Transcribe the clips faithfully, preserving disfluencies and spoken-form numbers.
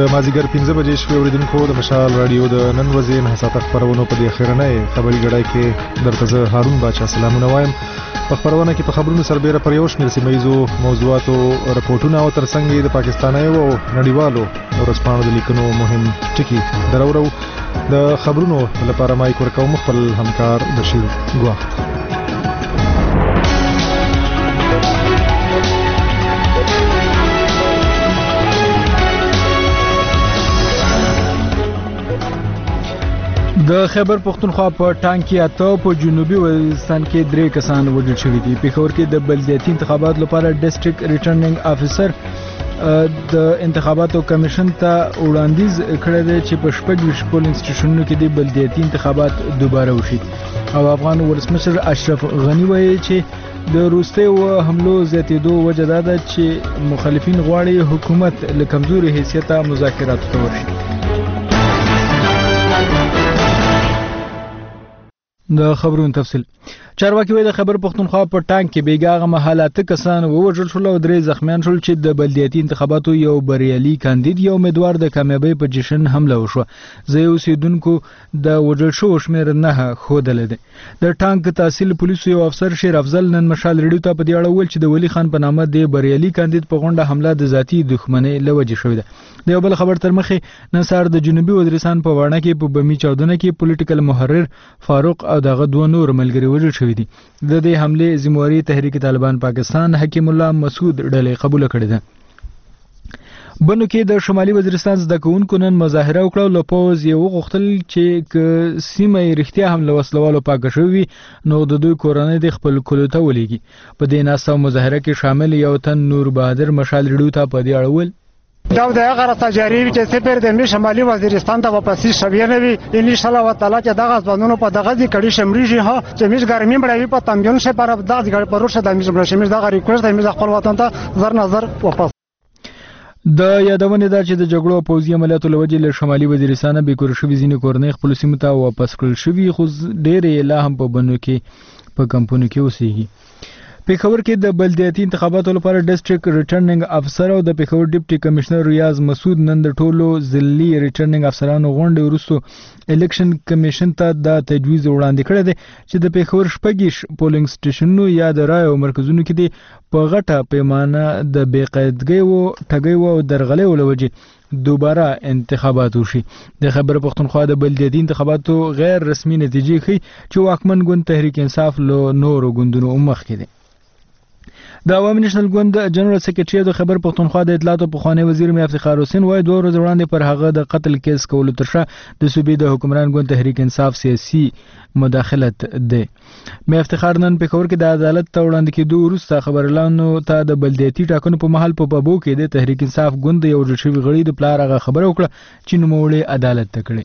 د مازیګر پنځه بجې شوې اوریدونکو د مشال رادیو د نن ورځې نه ساعته خبرونو په دې اخرنۍ خبري غړای کې درته زه هارون باچا سلامونه وایم. په خبرونه کې په خبرونو سربېره پر یو شمېر سیمه ییزو موضوعاتو رپورټونه او ترڅنګ د پاکستانیو او نړیوالو ورځپاڼو د لیکنو مهم ټکي درورو. د خبرونو لپاره مایک ورکوم خپل همکار بشیر ګوا. د خیبر پختونخوا په ټانک کې اته په جنوبي وزیرستان کې درې کسان وژل شوي دي. پېښور کې د بلدیاتي انتخاباتو لپاره ډیسټریکټ ریټرنینګ افیسر د انتخاباتو کمیشن ته وړاندیز کړی دی چې په شپږ ویشت پولینګ سټیشنونو کې د بلدیاتي انتخابات دوباره وشي. او افغان ولسمشر اشرف غنی وایي چې د روسیې و حملو زیاتېدو وجه دا ده چې مخالفین غواړي حکومت له کمزوري حیثیته مذاکراتو ته ورشي. د خبرونو تفصیل. چارواکي وایي د خیبر پختونخوا په ټانک کې بیګاغه مهالاته کسان ووژل شول او درې زخمیان شول چې د بلدیاتي انتخاباتو یو بریالي کاندید یو امیدوار د کامیابۍ په جشن حمله وشوه. ځای اوسیدونکو د وژل شوو شمېر نه ښودلی دی. د ټانک تحصیل پولیسو یو افسر شیر افضل نن مشال ریډیو ته په دې اړه وویل چې د ولی خان په نامه د بریالي کاندید په غونډه حمله د ذاتي دښمنۍ له وجې شوې ده. د یو بل خبر تر مخې نن سهار د جنوبي وزیرستان په واڼه کې په بمي چاودنه کې پولیټیکل محرر فاروق او دغه دوه نور ملګري وژل شوي دي. د دې حملې ذمہواري تحریک طالبان پاکستان حکیم الله مسعود ډلې قبول کړې ده. بنو کې د شمالي وزیرستان زده کوونکو نن مظاهره وکړه او له پوځ یې وغوښتل چې که سیمه یې رښتیا هم له وسلوالو پاکه شوې وي نو د دوی کورنۍ د خپل کلو ته ولیږي. په دې ناسته مظاهره کې شامل یو تن نور بهادر مشال ریډیو ته په دې اړه وویل دا د هغه تجاري چې سپر د شمالي وزیرستان ته واپس شوی نه وي ان شاء الله تعالی چې دغه ځوانونو په دغه ځای کړي شمريږي ها چې میش ګرمي بړوي په تامبيون شه پر دغه ځای پر ورشه د میش بړ شمیر دغه ریکوست د میش خپل وطن ته زر نظر واپس. د یادونه ده چې د جګړو او پوځي عملیاتو لوجې له شمالي وزیرستان به کور شوی ځینې کورنۍ خپل سیمه ته واپس کړل شوی خو ډېر لا هم په بنو کې په کمپونو کې اوسېږي. پېښور کې د بلدیاتي انتخاباتو لپاره ډیسټریکټ ریټرنینګ افسر او د پېښور ډیپټي کمشنر ریاض مسعود نن د ټولو ضلعي ریټرنینګ افسرانو غونډې وروسته الیکشن کمیشن ته دا تجویز وړاندې کړی دی چې د پېښور شپږ پولینګ سټیشنونو یا د رایو مرکزونو کې د په غټه پیمانه د بې قاعدګۍ او ټګۍ او درغلۍ له وجې دوباره انتخابات وشي. د خیبر پختونخوا د بلدیاتي انتخاباتو غیر رسمي نتیجې ښیي چې واکمن ګوند تحریک انصاف له نورو ګوندونو مخکې دی. د عوامي نېشنل ګوند جنرال سکرټري د خیبر پختونخوا د اطلاعاتو پخوانی وزیر میا افتخار حسین وایي دوه ورځې وړاندې پر هغه د قتل کیس کولو تر شا د صوبې د حکمران ګوند تحریک انصاف سیاسي مداخلت دی. میا افتخار نن پېښور کې د عدالت ته وړاندې کېدو وروسته خبرلانو ته د بلدیاتي ټاکنو په مهال په پابو کې د تحریک انصاف ګوند یو وژل شوي غړي د پلار هغه خبره وکړه چې نوموړی عدالت ته کړی.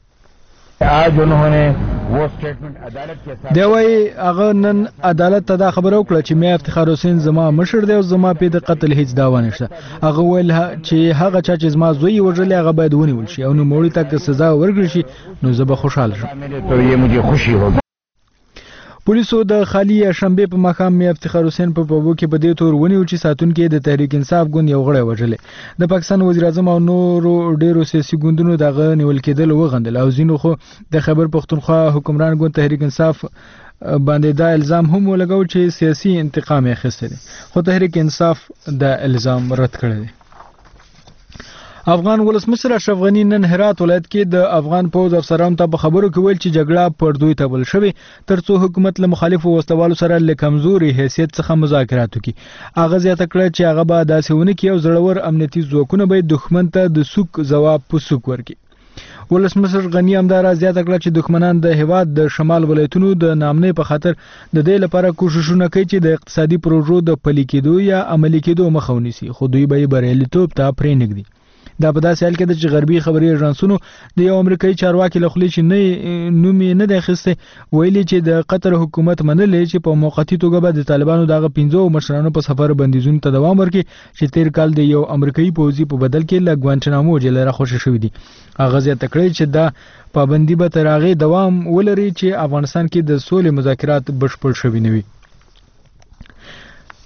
आज उन्होंने वो स्टेटमेंट अदालत के साथ دی وایي هغه نن عدالت ته دا خبره وکړه چې میا افتخار حسین زما مشر دی او زما په د قتل هیڅ دعوا نشته. هغه ویل چې هغه چا چې زما زوی وژل هغه باید ونیول شي او نوموړي ته که سزا ورکړل شي نو زه به خوشحال شم. तो ये मुझे खुशी होगी. پولیسو د خالی شنبه په مقام میا افتخار حسین په پابو کې په دې تور ونیو چې ساتونکو د تحریک انصاف ګوند یو غړی وژل. د پاکستان وزیر اعظم او نورو ډیرو سیاسي ګوندونو دغه نیول کېدل وغندل او ځینو خو د خیبر پختونخوا حکمران ګوند تحریک انصاف باندې دا الزام هم ولګاو چې سیاسي انتقام یې اخیستی دی خو تحریک انصاف دا الزام رد کړی دی. افغان ولسمشر اشرف غنی نن هرات ولایت کې د افغان پوځ افسرانو ته په خبرو کې ویل چې جګړه پر دوی تبل شوې ترڅو حکومت له مخالفو وسلوالو سره له کمزوري حیثیت څخه مذاکرات وکړي. هغه زیاته کړه چې هغه به داسې ونه کړي او زړور امنیتي ځواکونه به دښمن ته د سوک ځواب په سوک ورکړي. ولسمشر غنی همدارا زیاته کړه چې دښمنان د هیواد د شمال ولایتونو د نامنۍ په خاطر د دې لپاره کوششونه کوي چې د اقتصادي پروژو د پلي کېدو یا عملي کېدو مخه ونیسي خو دوی به یې بریالیتوب ته پرېنږدي. دا په داسې حال کې ده چې غربي خبري ایجنسونو د یو امریکایي چارواکي له خولې چې نه نوم یې نه دی اخیستی ویلي چې د قطر حکومت منلی چې په موقتي توګه به د طالبانو دغه پنځو مشرانو په سفر بندیزونو ته دوام ورکړي چې تیر کال د یو امریکایي پوځي په بدل کې له ګوانټنامو جیل راخوشي شوي دي. هغه زیاته کړی چې دا پابندي به تر هغې دوام ولري چې افغانستان کې د سولې مذاکرات بشپړ شوي نه وي.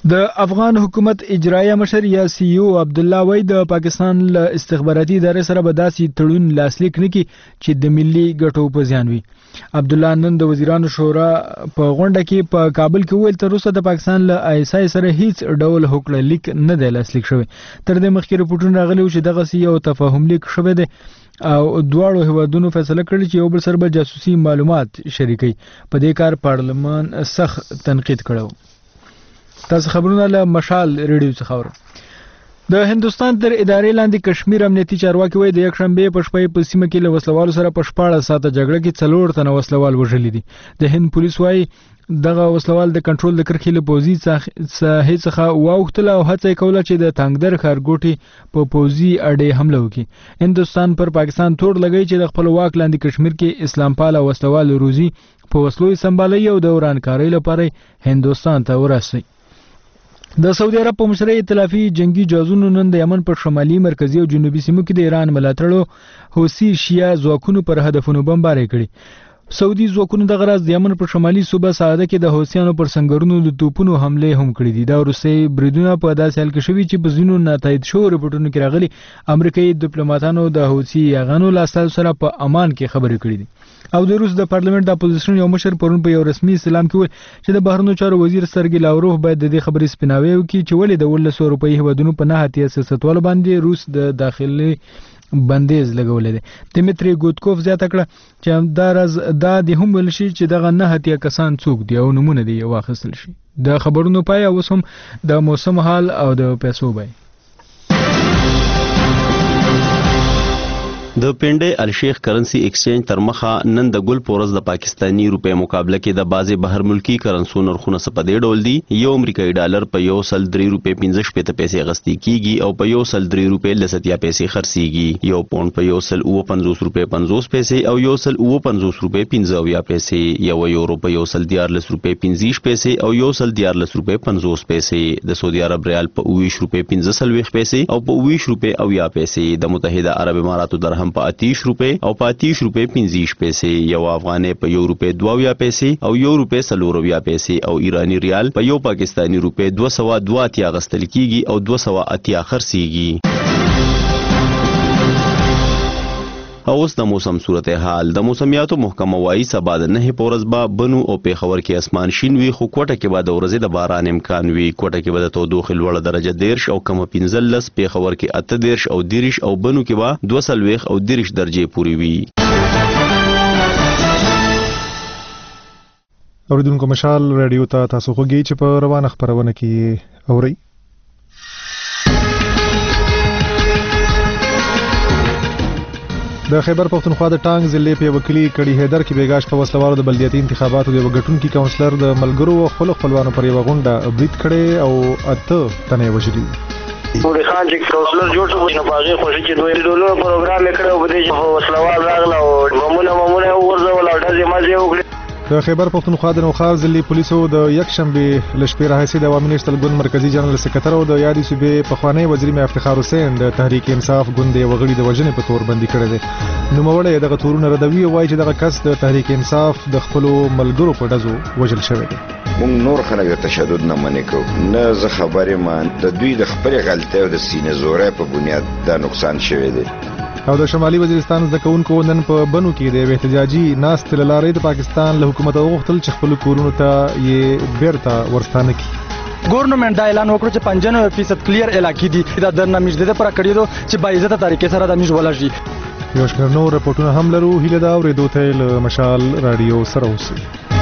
د افغان حکومت اجرایه مشر یا سی او عبد الله وای د پاکستان له استخباراتي ادارې سره به داسې تړون لاسلیک نکړي چې د ملي ګټو په زیان وي. عبد الله نن د وزیرانو شورا په غونډه کې په کابل کې ویل تر اوسه د پاکستان له آی اس آی سره هیڅ ډول هوکړه لیک نه دی لاسلیک شوی. تر دې مخکې رپورټونه راغلي چې دغه سی او تفاهم لیک شوی دی او دواړو هیوادونو فیصله کړې چې یو بل سره به جاسوسي معلومات شریکي. په دې کار پارلمان سخت تنقید کړو. تاسو خبرونه له مشال ریډیو څخه اورئ. د هندستان تر ادارې لاندې کشمیر امنیتي چارواکي وایي د یک شنبه په شپه په سیمه کې له وسلوالو سره په شپاړس ساعته جګړه کې څلور تنه وسلوال وژلي دي. د هند پولیس وایي دغه وسلوال د کنټرول د کرښې له پوځي ساحې څخه واوښتل او هڅه یې کوله چې د تانګدر ښارګوټي په پوځي اډې حمله وکړي. هندوستان پر پاکستان تور لګوي چې د خپل واک لاندې کشمیر کې اسلام پال او وسلوال روزي په وسلو یې سمبالوي او د ورانکارۍ لپاره هندوستان ته ورسوي. د سعودي عرب په مشرۍ ائتلافي جنگي جهازونو نن د یمن په شمالي مرکزي او جنوبي سیمو کې د ایران ملاتړو حوثي شیعه ځواکونو پر هدفونو بمبارۍ کړي. سعودي ځواکونو دغه راز د یمن په شمالي صوبه سعده کې د حوثیانو پر سنگرونو د توپونو حمله هم کړې دي. دا وروستي بریدونه په داسې حال کې شوي چې په ځینو ناتایید شوو رپورټونو کې راغلي امریکایي ډیپلوماټانو د حوثي یاغانو له استازو سره په امان کې خبرې کړې دي. او د روس د پارلمنت د اپوزیشن یو مشر پرون په یو رسمي اعلان کې ویل چې د بهرنیو چارو وزیر سرګي لاوروف باید د دې خبرې سپیناوی وکړي چې ولې د ولس روپۍ هیوادونو په نه هتیا سیاستوالو باندې روس د داخلي بندیز لګولې ده. دمیتری ګوتکوف زیاته کړه چې دا راز دا د هم ویل شي چې دغه نه هتیا کسان څوک دي او نمونه دي واخیستل شي. د خبرونو پای اوس هم د موسم حال او د پیسو بای. د پنډې الشیخ کرنسی ایکسچینج تر مخه نن د ګل پورز د پاکستانی روپې مقابله کې د بازي بهر ملکی کرنسو نرخونه په دې ډول دي. یو امریکایي ډالر په یو سل درې روپې پنځه شپېته پیسې غستی کیږي او په یو سل درې روپې لساتیا پیسې خرڅيږي. یو پاوند په یو سل اوه پنځوس روپې پنځوس پیسې او یو سل اوه پنځوس روپې پنځه اویا پیسې. یو یورو په یو سل دیارلس روپې پنځه پیسې او یو سل دیارلس روپې پنځوس پیسې. د سعودي عرب ریال په اوه روپې پنځه سلويخ پیسې او په اوه روپې اویا پیسې. د متحده عرب اماراتو درهم په اتیش روپے او په اتیش روپے پنځه پیسې. یو افغانۍ په یو روپے دوه پیسې او یو روپے څلور پیسې او ایرانی ریال په یو پاکستانی روپے دوه سوه دوه اتیا غستل کیږي او دوه سوه اتیا خرڅيږي. اوس د موسم صورتحال. د موسمیاتو محکمه وایي سبا د نه پورز با بنو او پیښور کې اسمان شین وي خو کوټه کې به د ورځې د باران امکان وي. کوټه کې به د تودوخې لوړه درجه دیرش او کم پنځلس، پیښور کې اته دیرش او دیرش او بنو کې به دوه څلوېښت او دیرش درجې پورې وي. اوریدونکو مشال رادیو ته تاسو خوږی چې په روانه خبرونه کې اورئ. د خیبر پختونخوا د ټانګ ضلع په وکیلي کړي هیدر کې بیګاش په وسلوالو د بلدیاتي انتخاباتو د وګټونکو کونسلر د ملګرو او خپل خپلوانو پر یو غونډه برید کړي او اته تنه وژلي. نور خان چې کونسلر جوړ شو نو پاغه خوشي چې دوی ډولر پروګرام کړو په دې وسلوال راغله او مامونه مامونه ورزول او دځه مازه وکړي. د خیبر پختونخوا د نوخار ضلع پولیسو د یک شنبه لشپې راهیسې د عوامي نشتل ګوند مرکزی جنرال سکرټر او د یادي صوبې پخوانی وزیر مې افتخار حسین د تحریک انصاف ګوند وغړي د وژنې په تور بندي کړی دی. نوموړی دغه تورونه ردوي او وایي چې دغه کس د تحریک انصاف د خپل ملګرو په ډزو وژل شوی دی. مونږ نور خلک د تشدد نه منې کوو نه زه خبرې مان د دوی د خپل غلطۍ او د سینې زورۍ په بنیاد دا نقصان شوی دی. او د شمالي وزیرستان زده کوونکو نن په بنو کې د احتجاجي ناستې له لارې د پاکستان له حکومت وغوښتل چې خپل کورونو ته یې بیرته ورستانه کړي. ګورنمنت دا اعلان وکړ چې پنځانوي فیصد کلیر علاقې دي دا د نمیش د پر کړی دو چې با عزت طریقې سره د میش ولږي. یو شمېر نور رپورټونه هم لرو. هیله دا اورېدو ته له مشال رادیو سره اوسئ.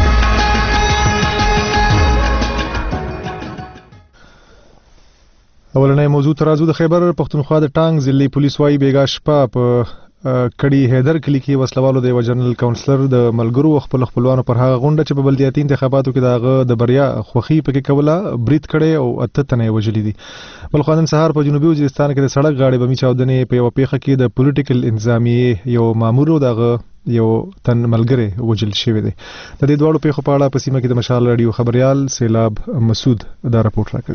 اولنۍ موضوع ترازو د خیبر پختونخوا د ټانګ ضلع پولیس وايي بیګا شپه په کړي هیدر کلی کې وسلوالو د جنرال کونسلر د ملګرو خپل خپلوانو پر هغه غونډه چې په بلدیاتي انتخاباتو کې دغه د بریا خوخي پکې کوله برید کړي او اته تنه وژلي دي. بل خو نن سهار په جنوبي وزیرستان کې د سړک غاړې بمي چاودنې په یو پیښه کې د پولیټیکل انتظامیه یو مامور دغه یو تن ملګری وژل شوی دی. د دې دوه پیښو په اړه په سیمه کې د مشال رادیو خبريال سیلاب مسعود دا راپورټ راکوي.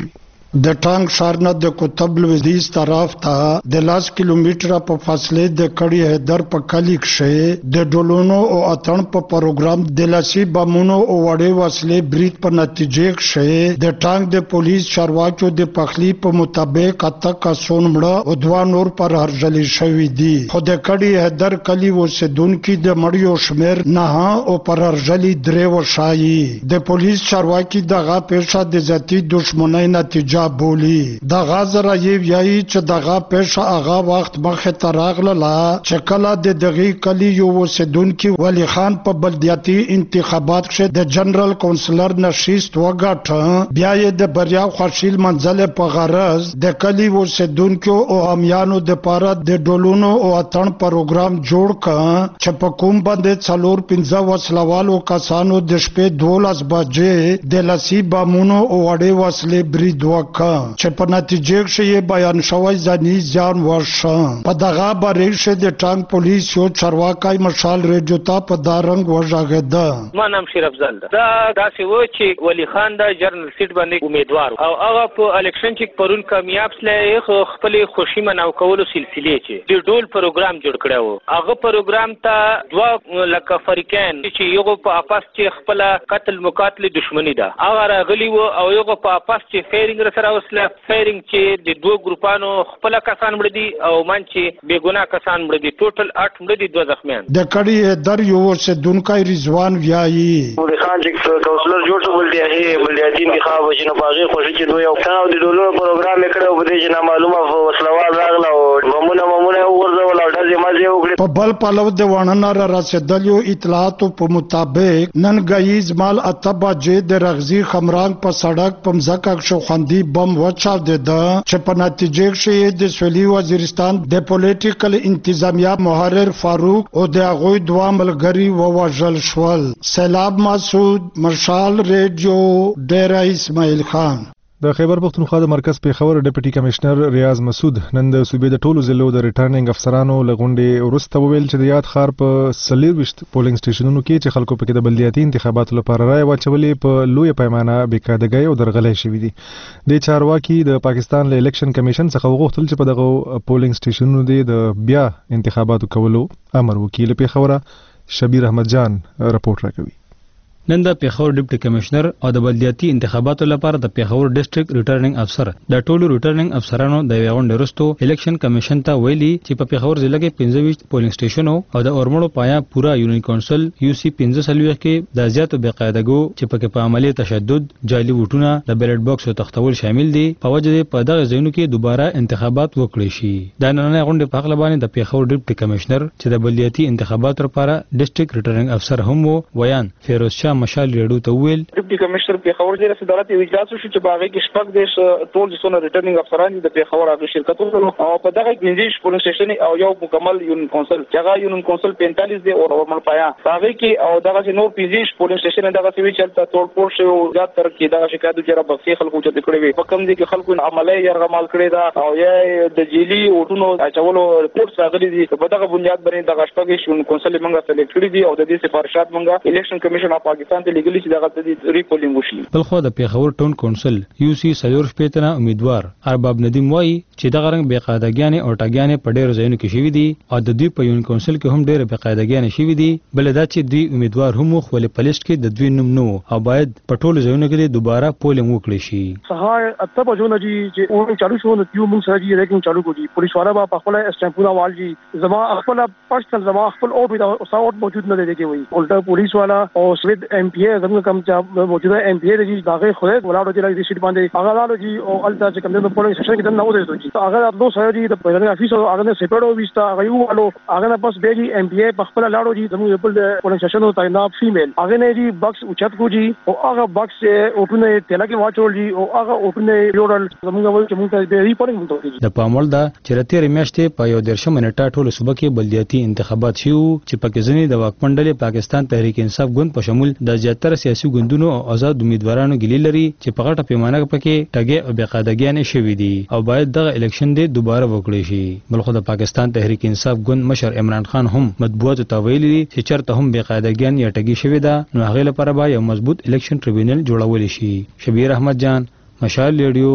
د ټانک ښار نه د کوتب لویدیځ طرف ته د لاس کیلومتره په فاصله د کړي هدر په کلی کې د ډولونو او اتن په پروګرام د لاسي بمونو او وړې وسلې برید په نتیجه کې د ټانک د پولیس چارواکو د پخلی په مطابق اته کسان مړه او دوه نور پر هرجلی شوی دي. خو د کړي هدر کلی اوسیدونکو د مړیو شمیر نه او پر هرجلی درې وشایي. د پولیس چارواکي دغه پیښه د ذاتی دښمنۍ نتیجه بولی. دغه زره یې وایي چې دغه پیښه هغه وخت مخه ته راغله چې کله د دغه کلی یو اوسیدونکو ولی خان په بلدیاتي انتخابات کې د جنرال کونسلر نشست وګټه، بیا یې د بریا خوشیل منزل په غرض د کلی اوسیدونکو او امیانو د پاره د ډولونو او اتن پروګرام جوړ کړ چې په کوم باندې څلور پنځه وسلوالو کسانو د شپې دولس بجې د لاسي بمونو او وړې وسلې برید وکړ چې په نتیجه کې بیان شوی ځاني ځان ورشه. په دغه باره کې د ټانک پولیس یو چارواکي مشال ریډیو ته په دارنګ وژغېده. ما نام شیر افضل ده. دا داسې و چې ولی خان د جرنل سیټ باندې امیدوار او هغه په الیکشن کې پرون کامیاب سلې خو خپل خوشي مناو کولو سلسله چې د ډول پروګرام جوړ کړو. هغه پروګرام ته دوه لکه فریقین چې یو په اپاس چې خپل قتل مقاتل دښمنی ده هغه راغلی وو او یو په اپاس چې فایرینګ سره وسله فایرینګ چې د دوه ګروپانو خپل کسان مړ دي او من چې بے ګناه کسان مړ دي. ټوټل اټ مړ دي، دوه زخمیان. د کړي در یو اوسیدونکو رضوان ویایي د خان چې کونسلر جوړ شو ولدي هي بلدیاتي انتخاب چې نه باغې خوشي چې دوی یو کاو د ډولو پروګرام کړو په دې چې نه معلومه وسلوال راغله او ممونه ممونه ورځول او داسې مازه وکړي. په بل پلو د وانه را رسیدلو اطلاعات په مطابق نن غیز مال اتبا جې د رغزي خمران په سړک په مزکه شو خندي بم وچاو د چې په نتیجه کې د سولي وزیرستان د پولیټیکل انتظامیه محرر فاروق او د هغه دوه ملګری ووژل شول. سیلاب مسعود، مشال ریډیو، ډیره اسماعیل خان. د خیبر پختونخوا د مرکز پیښور ډیپټي کمشنر ریاض مسعود نن د صوبې د ټولو ضلعو د ریټرنینګ افسرانو لغونډې ورسته وویل چې د یاد ښار په څلورویشت پولینګ سټیشنونو کې چې خلکو پکې د بلدیاتي انتخاباتو لپاره رایه واچولې په لویه پیمانه بېقاعدګۍ او درغلۍ شوي دي. د چارواکي د پاکستان له الیکشن کمیشن څخه وغوښتل چې په دغه پولینګ سټیشنونو د بیا انتخاباتو کولو امر وکړي. له پیښوره شبیر احمد جان رپورټ راکوي. نن د پیښور ډیپټي کمشنر او د بلدیاتي انتخاباتو لپاره د پیښور ډیسټریکټ ریټرنینګ افسر د ټولو ریټرنینګ افسرانو د غونډې وروسته الیکشن کمیشن ته ویلي چې په پیښور ضلع کې پنځه ویشت پولینګ سټیشنونو او د اورمړو پایا پورا یونین کونسل یو سی پنځه سلويخ کې د زیاتو بېقاعدګو چې پکې په عملی تشدد، جعلي ووټونه، د بیلټ باکس او تختول شامل دي په وجه په دغه ځایونو کې دوباره انتخابات وکړي شي. د نننۍ غونډې په اړه باندې د پیښور ډیپټي کمشنر چې د بلدیاتي انتخاباتو لپاره ډیسټریکټ ریټرنینګ افسر هم وو ویان فیروز شاه مشال ریډیو ته ویل ډیپټي کمشنر پیښور ضلع صدارت یو اجلاس وشو چې باغې کې شپږ دیش ټول ځونه ریټرنینګ افسران د پیښور هغه شرکت وکړو او په دغه پنځه پولیس سټیشن او یو مکمل یونین کونسل چې هغه یونین کونسل پینتالیس دی او ورمل پایا باغې کې او دغه نور پنځه پولیس سټیشن دغه سوي چلته ټول پور شو زیات تر کې دغه شکایت چې را بخښي خلکو چې کړی وي په کوم دي کې خلکو عملي يرغمال کړی دا او یا د جیلی وټونو اچولو ریپورت راغلي دي په دغه بنیاد باندې دغه شپږ یونین کونسل منګه سلیکټ کړی دي او د دې سفارشات منګه الیکشن کمیشن اف پاکستان ته لګلی چې دغه د ریپولینګ وشي. بلخو د پیښور ټاون کونسل یو سی سلور شپېتنه امیدوار ارباب ندیم وایي چې دغه رنګ بېقاعدګیانې او ټاګیانې په ډېرو ځایونو کې شوي دي او د دوی په یونین کونسل کې هم ډېرې بېقاعدګیانې شوي دي. بل دا چې دوی امیدوار هم خو په لیست کې د دوی نوم نه او باید په ټولو ځایونو کې دوباره پولینګ وکړي شي. سهار اته بجو نه چې اون چالو شو نو یو موږ سره چې ریکینګ چالو کوي پولیس والا به په خپل اسټمپونه والجی زما خپل پرسنل زما خپل او په اوساوټ موجود نه دی کوي الټا پولیس والا او سوید ایم پی ای زموږ کم چې موجوده ایم پی ای دی داغه خو ولاړو چې لږ سیټ باندې هغه لاله جی او الټا چې کوم د پولیس سټیشن کې نه وځي چې هغه د دوه سره دی د پرېږه افیس هغه نه سپېړو وستا هغه یو والو هغه نه پس بیګي ایم پی ای په خپل لاړو جی زموږ خپل پولیس سټیشن ته تعینات فیمیل هغه نه جی باکس اوچت کو جی او هغه باکس اوپن تل کې واچول جی او هغه اوپن جوړل زموږ ول چې موږ ته ریپورټینګ مونږ د پامول دا چې راتیر میاشتې په یو درشم منټه ټول صوبه کې بلدیاتي انتخابات شو چې پکې ځنی د واکمنډلې پاکستان تحریک انصاف ګوند په شمول د زیاتره سیاسي ګوندونو او آزاد امیدوارانو ګلی لري چې په غټه پیمانه پکې ټګي او بېقاعدګیانې شوي دي او باید دغه الیکشن دی دوباره وکړي شي. بلخو د پاکستان تحریک انصاف ګوند مشر عمران خان هم مطبوعاتو ته ویلي دي چې چرته هم بېقاعدګیان یا ټګي شوي ده نو هغې لپاره به یو مضبوط الیکشن ټریبیونل جوړولی شي. شبیر احمد جان، مشال ریډیو،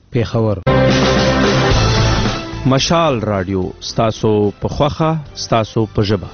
پیښور. مشال رادیو ستاسو په خوخه ستاسو په ژبه.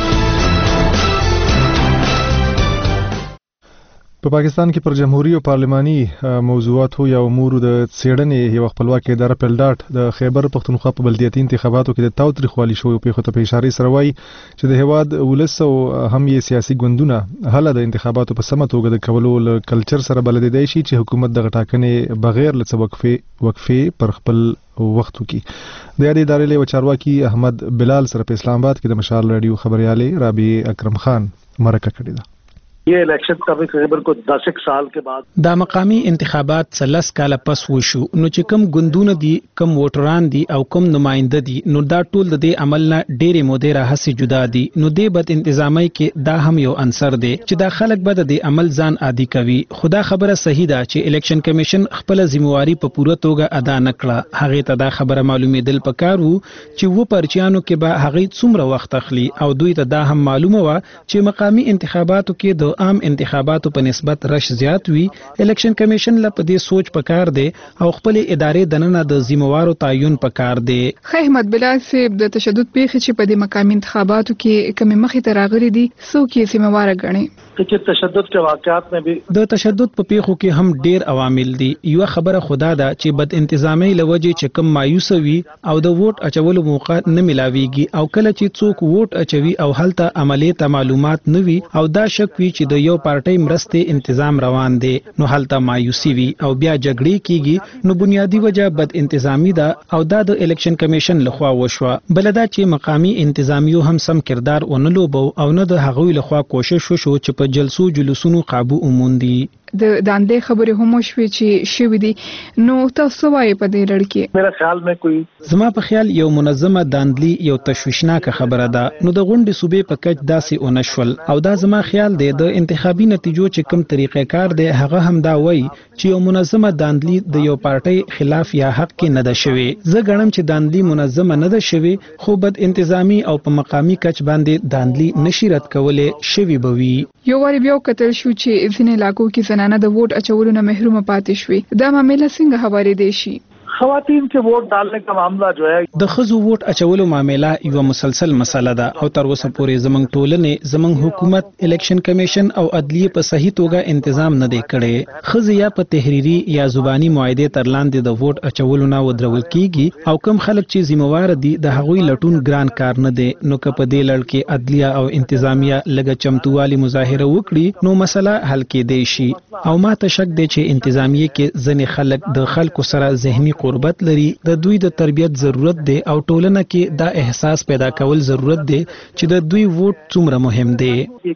په پاکستان کې پر جمهوریت او پارلماني موضوعاتو یا امور د څېړنې یو خپلواکي اداره پلډاټ د خیبر پختونخوا په بلدیاتي انتخاباتو کې د تاوتریخوالي شویو پیښو ته په اشاره سره وایي چې د هیواد ولس او هم یې سیاسي ګوندونه هله د انتخاباتو په سمه توګه د کولو له کلچر سره بلد دی شي چې حکومت دغه ټاکنې بغیر له څه وقفې وقفې پر خپل وخت وکړي. د یادې ادارې له چارواکي احمد بلال سره په اسلام آباد کې د مشال رادیو خبريالې رابع اکرم خان مرکه کړې ده. یہ الیکشن کا خیبر کو دس ایک سال کے بعد دا مقامی انتخابات څلس کاله پس وشو نو چې کم ګوندونه دي کم ووټران دي او کم نماینده دي نو دا ټول د دې عمل نه ډېرې مودې راهسې جدا دي نو دې بد انتظامی کې دا هم یو عنصر دی چې دا خلک به د دې عمل ځان عادي کوي. خدا خبره صحیح ده چې الیکشن کمیشن خپل ذمہواری په پوره توګه ادا نکړه. هغه ته دا خبره معلومېدل پکار وو چې و پرچیانو کې به هغه څومره وخت اخلي او دوی ته دا هم معلومه و چې مقامی انتخاباتو کې د عام انتخاباتو په نسبت رش زیات وي. الیکشن کمیشن لا په دې سوچ پکار دی او خپل ادارې دننه د ذمہوارو تعین پکار دی. خیر احمد بلال صاحب د تشدد پیښې چې په دې مقامی انتخاباتو کې کمی مخې ته راغلي دي څوک یې ذمہوار ګڼي؟ چې تشدد کے واقعات میں بھی د تشدد په پیښو کې هم ډیر عوامل دي. یو خبره خدا ده چې بد انتظامی لوجه چې کم مایوس وي او د ووټ اچولو موقع نه ملاويږي او کله چې څوک ووټ اچوي او هلته عملی ته معلومات نه وي او دا شک وي چې د یو پارټي مرسته انتظام روان دي نو هلته مایوسی وي او بیا جګړې کیږي نو بنیادی وجہ بد انتظامی ده او دا د الیکشن کمیشن لخوا وشوه. بلدا چې مقامی انتظامیو هم سم کردار ونه لوبو او نه د هغوی لخوا کوشش وشو چې په جلسو جلوسونو قابو وموندي. د داندې خبرې هم شوې چې شوې دي نو تاسو وایي په دې لړ کې میرا خیال مې کوئی زما په خیال یو منظمه داندلی یو تشویشناک خبره ده نو د غونډې صوبې په کچ داسې اونشول او دا زما خیال دی د انتخابي نتیجو چې کوم طریقې کار دی هغه هم دا وایي چې یو منظمه داندلی د یو پارټي خلاف یا حق کې نه ده شوی. زه ګڼم چې داندلی منظمه نه ده شوی خو بد انتظامی او په مقامی کچ باندې داندلی نشي رد کولې شوی بوي. یو واری بیا کتل شو چې ځینې علاقو کې زنانه د ووټ اچولو نه محروم پاتې شوي. دا معاملې څنګه هوارېدی شي؟ خواتین کے ووٹ ڈالنے کا معاملہ جو ہے د خزو ووټ اچولو معاملہ یو مسلسل مسله ده او تر اوسه پورې زمنګ ټولنې زمنګ حکومت الیکشن کمیشن او عدلیه په صحیح توګه تنظیم نه دی کړی. خزه یا په تحریری یا زبانی معاهده تر لاندې د ووټ اچولو نه ودرول کیږي او کم خلک چې ذمہوار دي د هغوی لټون ګران کار نه دی نو که په دې لړ کې عدلیه او انتظامیه لږه چمتووالي مظاهره وکړي نو مسله حل کېدی شي. او ما ته شک دی چې انتظامیه کې ځنې خلک د خلکو سره ذهني قربت لري. د دوی د تربیت ضرورت دی او ټولنه کې دا احساس پیدا کول ضرورت دی چې د دوی ووټ څومره مهم دی.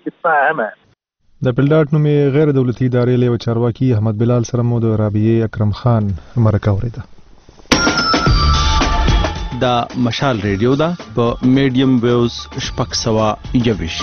د پلډاټ نومې غیر دولتي ادارې له چارواکي احمد بلال سره مو د رابعه اکرم خان مرکه اوریده. دا مشال ریډیو دا په میډیم ویوز شپږ سوه یوویش.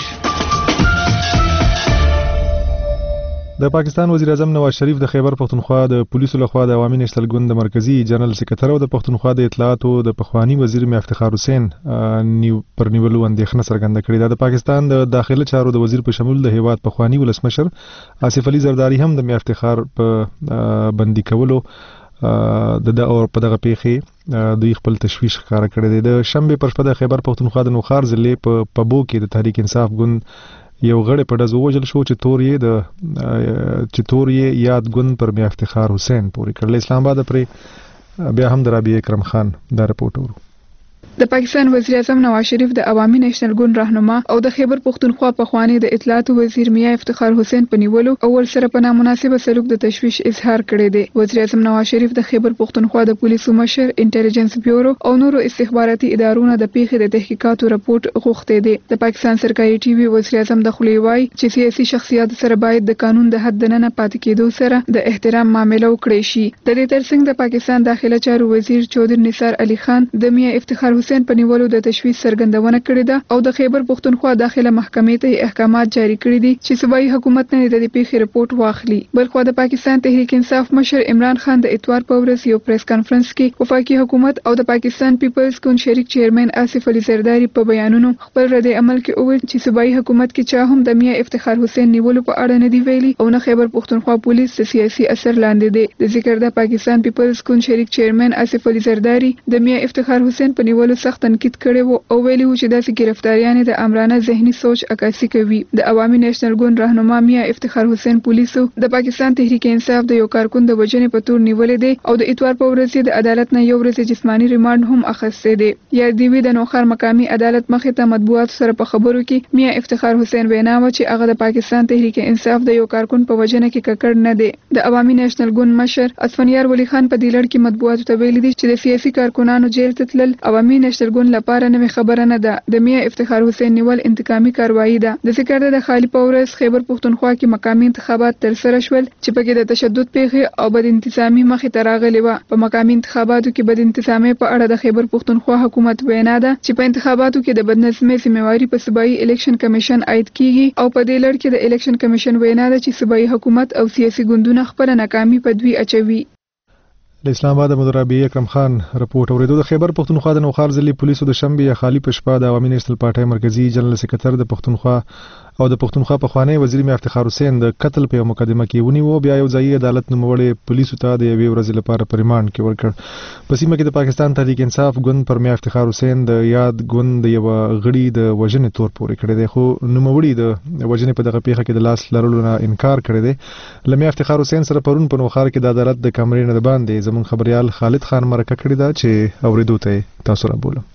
د پاکستان وزیر اعظم نواز شریف د خیبر پختونخوا د پولیسو لخوا د عوامي نشتل ګوند د مرکزی جنرال سکرټر او د پختونخوا د اطلاعاتو د پخوانی وزیر میا افتخار حسین نیو پر نیولو اندېښنه څرګنده کړې ده. د پاکستان د داخله چارو د وزیر په شمول د هیواد پخوانی ولسمشر آصف علي زرداری هم د میا افتخار په بندي کولو د د اور په دغه پیښې دوی خپل تشویش ښکاره کړی دی. د شنبه پر شپه د خیبر پختونخوا د نوخار ضلع په پبو کې د تحریک انصاف ګوند یو غړی په ډز ووژل شو چې تور یې د چې تور یې یاد ګوند پر میا افتخار حسین پورې کړل. اسلام آباد پرې بیا هم د رابعه اکرم خان دا رپورټ ورو. د پاکستان وزیر اعظم نواز شریف د عوامي نېشنل ګوند راهنما او د خیبر پختونخوا پخوانی د اطلاعاتو وزیر میا افتخار حسین په نیولو اول سره په نامناسبه سلوک د تشویش اظهار کړی دی. وزیر اعظم نواز شریف د خیبر پختونخوا د پولیسو مشر انټيليجنس بیورو او نورو استخباراتي ادارونو د پیښې د تحقیقاتو راپورټ غوښتي دي. د پاکستان سرکاري ټي وي وزیر اعظم د خولي وای چې سیاسي شخصیت سره باید د قانون د حد نه پاتې کېدو سره د احترام معاملې وکړي شي. د دې ترڅنګ د پاکستان داخله چارو وزیر چودھری نثار علي خان د میا افتخار حسین په نیولو د تشویش څرګندونه کړې ده او د خیبر پښتونخوا داخله محکمې ته احکامات جاری کړي دي چې صوبایي حکومت نه د دې پیښې رپورټ واخلي. بلخو د پاکستان تحریک انصاف مشر عمران خان د اتوار په ورځ یو پریس کانفرنس کې وفاقي حکومت او د پاکستان پیپلز ګوند شریک چیرمن آصف علي زرداری په بیانونو خپل رد عمل کې وویل چې صوبایي حکومت کې چا هم د میا افتخار حسین نیولو په اړه نه دی ویلي او نه خیبر پښتونخوا پولیس د سیاسي اثر لاندې دی. د ذکر د پاکستان پیپلز ګوند شریک چیرمن آصف علي زرداری د میا افتخار حسین په نیولو سخت تنقید کړی وو او ویلي وو چې داسې گرفتاریانې د امرانه ذهني سوچ عکاسي کوي. د عوامي نېشنل ګوند راهنما میا افتخار حسین پولیسو د پاکستان تحریک انصاف د یو کارکون د وجنې په تور نیولې دی او د اتوار په ورځ د عدالت نه یو ورځ جسمانی ریماند هم اخیستی دی. یا دیوی د نوخار مقامی عدالت مخې ته مطبوعات سره په خبرو کې میا افتخار حسین وینا و چې هغه د پاکستان تحریک انصاف د یو کارکون په وجنه کې ککړ نه دی. د عوامي نېشنل ګوند مشر اسفنیار ولی خان په دې لړ کې مطبوعاتو ته ویلي دي چې د سیاسي کارکونانو جیل ته تلل عوامي نېشنل ګوند لپاره نوې خبره نه ده. د میا افتخار حسین نیول انتقامي کاروایی ده. د ذکر د خالی په ورځ خیبر پښتونخوا کې مقامی انتخابات تر سره شول چې پکې د تشدد پیښې او بد انتظامی مخې ته راغلي و. په مقامی انتخاباتو کې بد انتظامی په اړه د خیبر پښتونخوا حکومت وینا ده چې په انتخاباتو کې د بدنظمۍ ذمہواری په صوبایي الیکشن کمیشن عاید کیږي او په دې لړ کې د الیکشن کمیشن وینا ده چې صوبایي حکومت او سیاسي ګوندونه خپل ناکامي په دوی اچوي. د اسلام آباد مدرابي اکرم خان رپورټ اوریدو. د خیبر پښتونخوا د نوخار ضلع پولیسو د شنبه خالی په شپه د عوامي نېشنل پارټي مرکزی جنرال سکرټر د پښتونخوا او د پښتونخوا په خوانی وزیر میا افتخار حسین د قتل په مقدمه کې ونیو. بیا یو ځای عدالت نوموړي پولیسو ته د یوې ورځې لپاره په ریماند کې ورکړ. په سیمه کې د پاکستان تحریک انصاف ګوند پر میا افتخار حسین د یاد ګوند د یو غړي د وژنې تور پورې کړی دی خو نوموړي د وژنې په دغه پیښه کې د لاس لرلو نه انکار کړی دی. لمیا افتخار حسین سره پرون په نوخار کې د عدالت د کمرې نه باندې زمون خبريال خالد خان مرکه کړی دا چې اوریدو ته تاسو را بولم.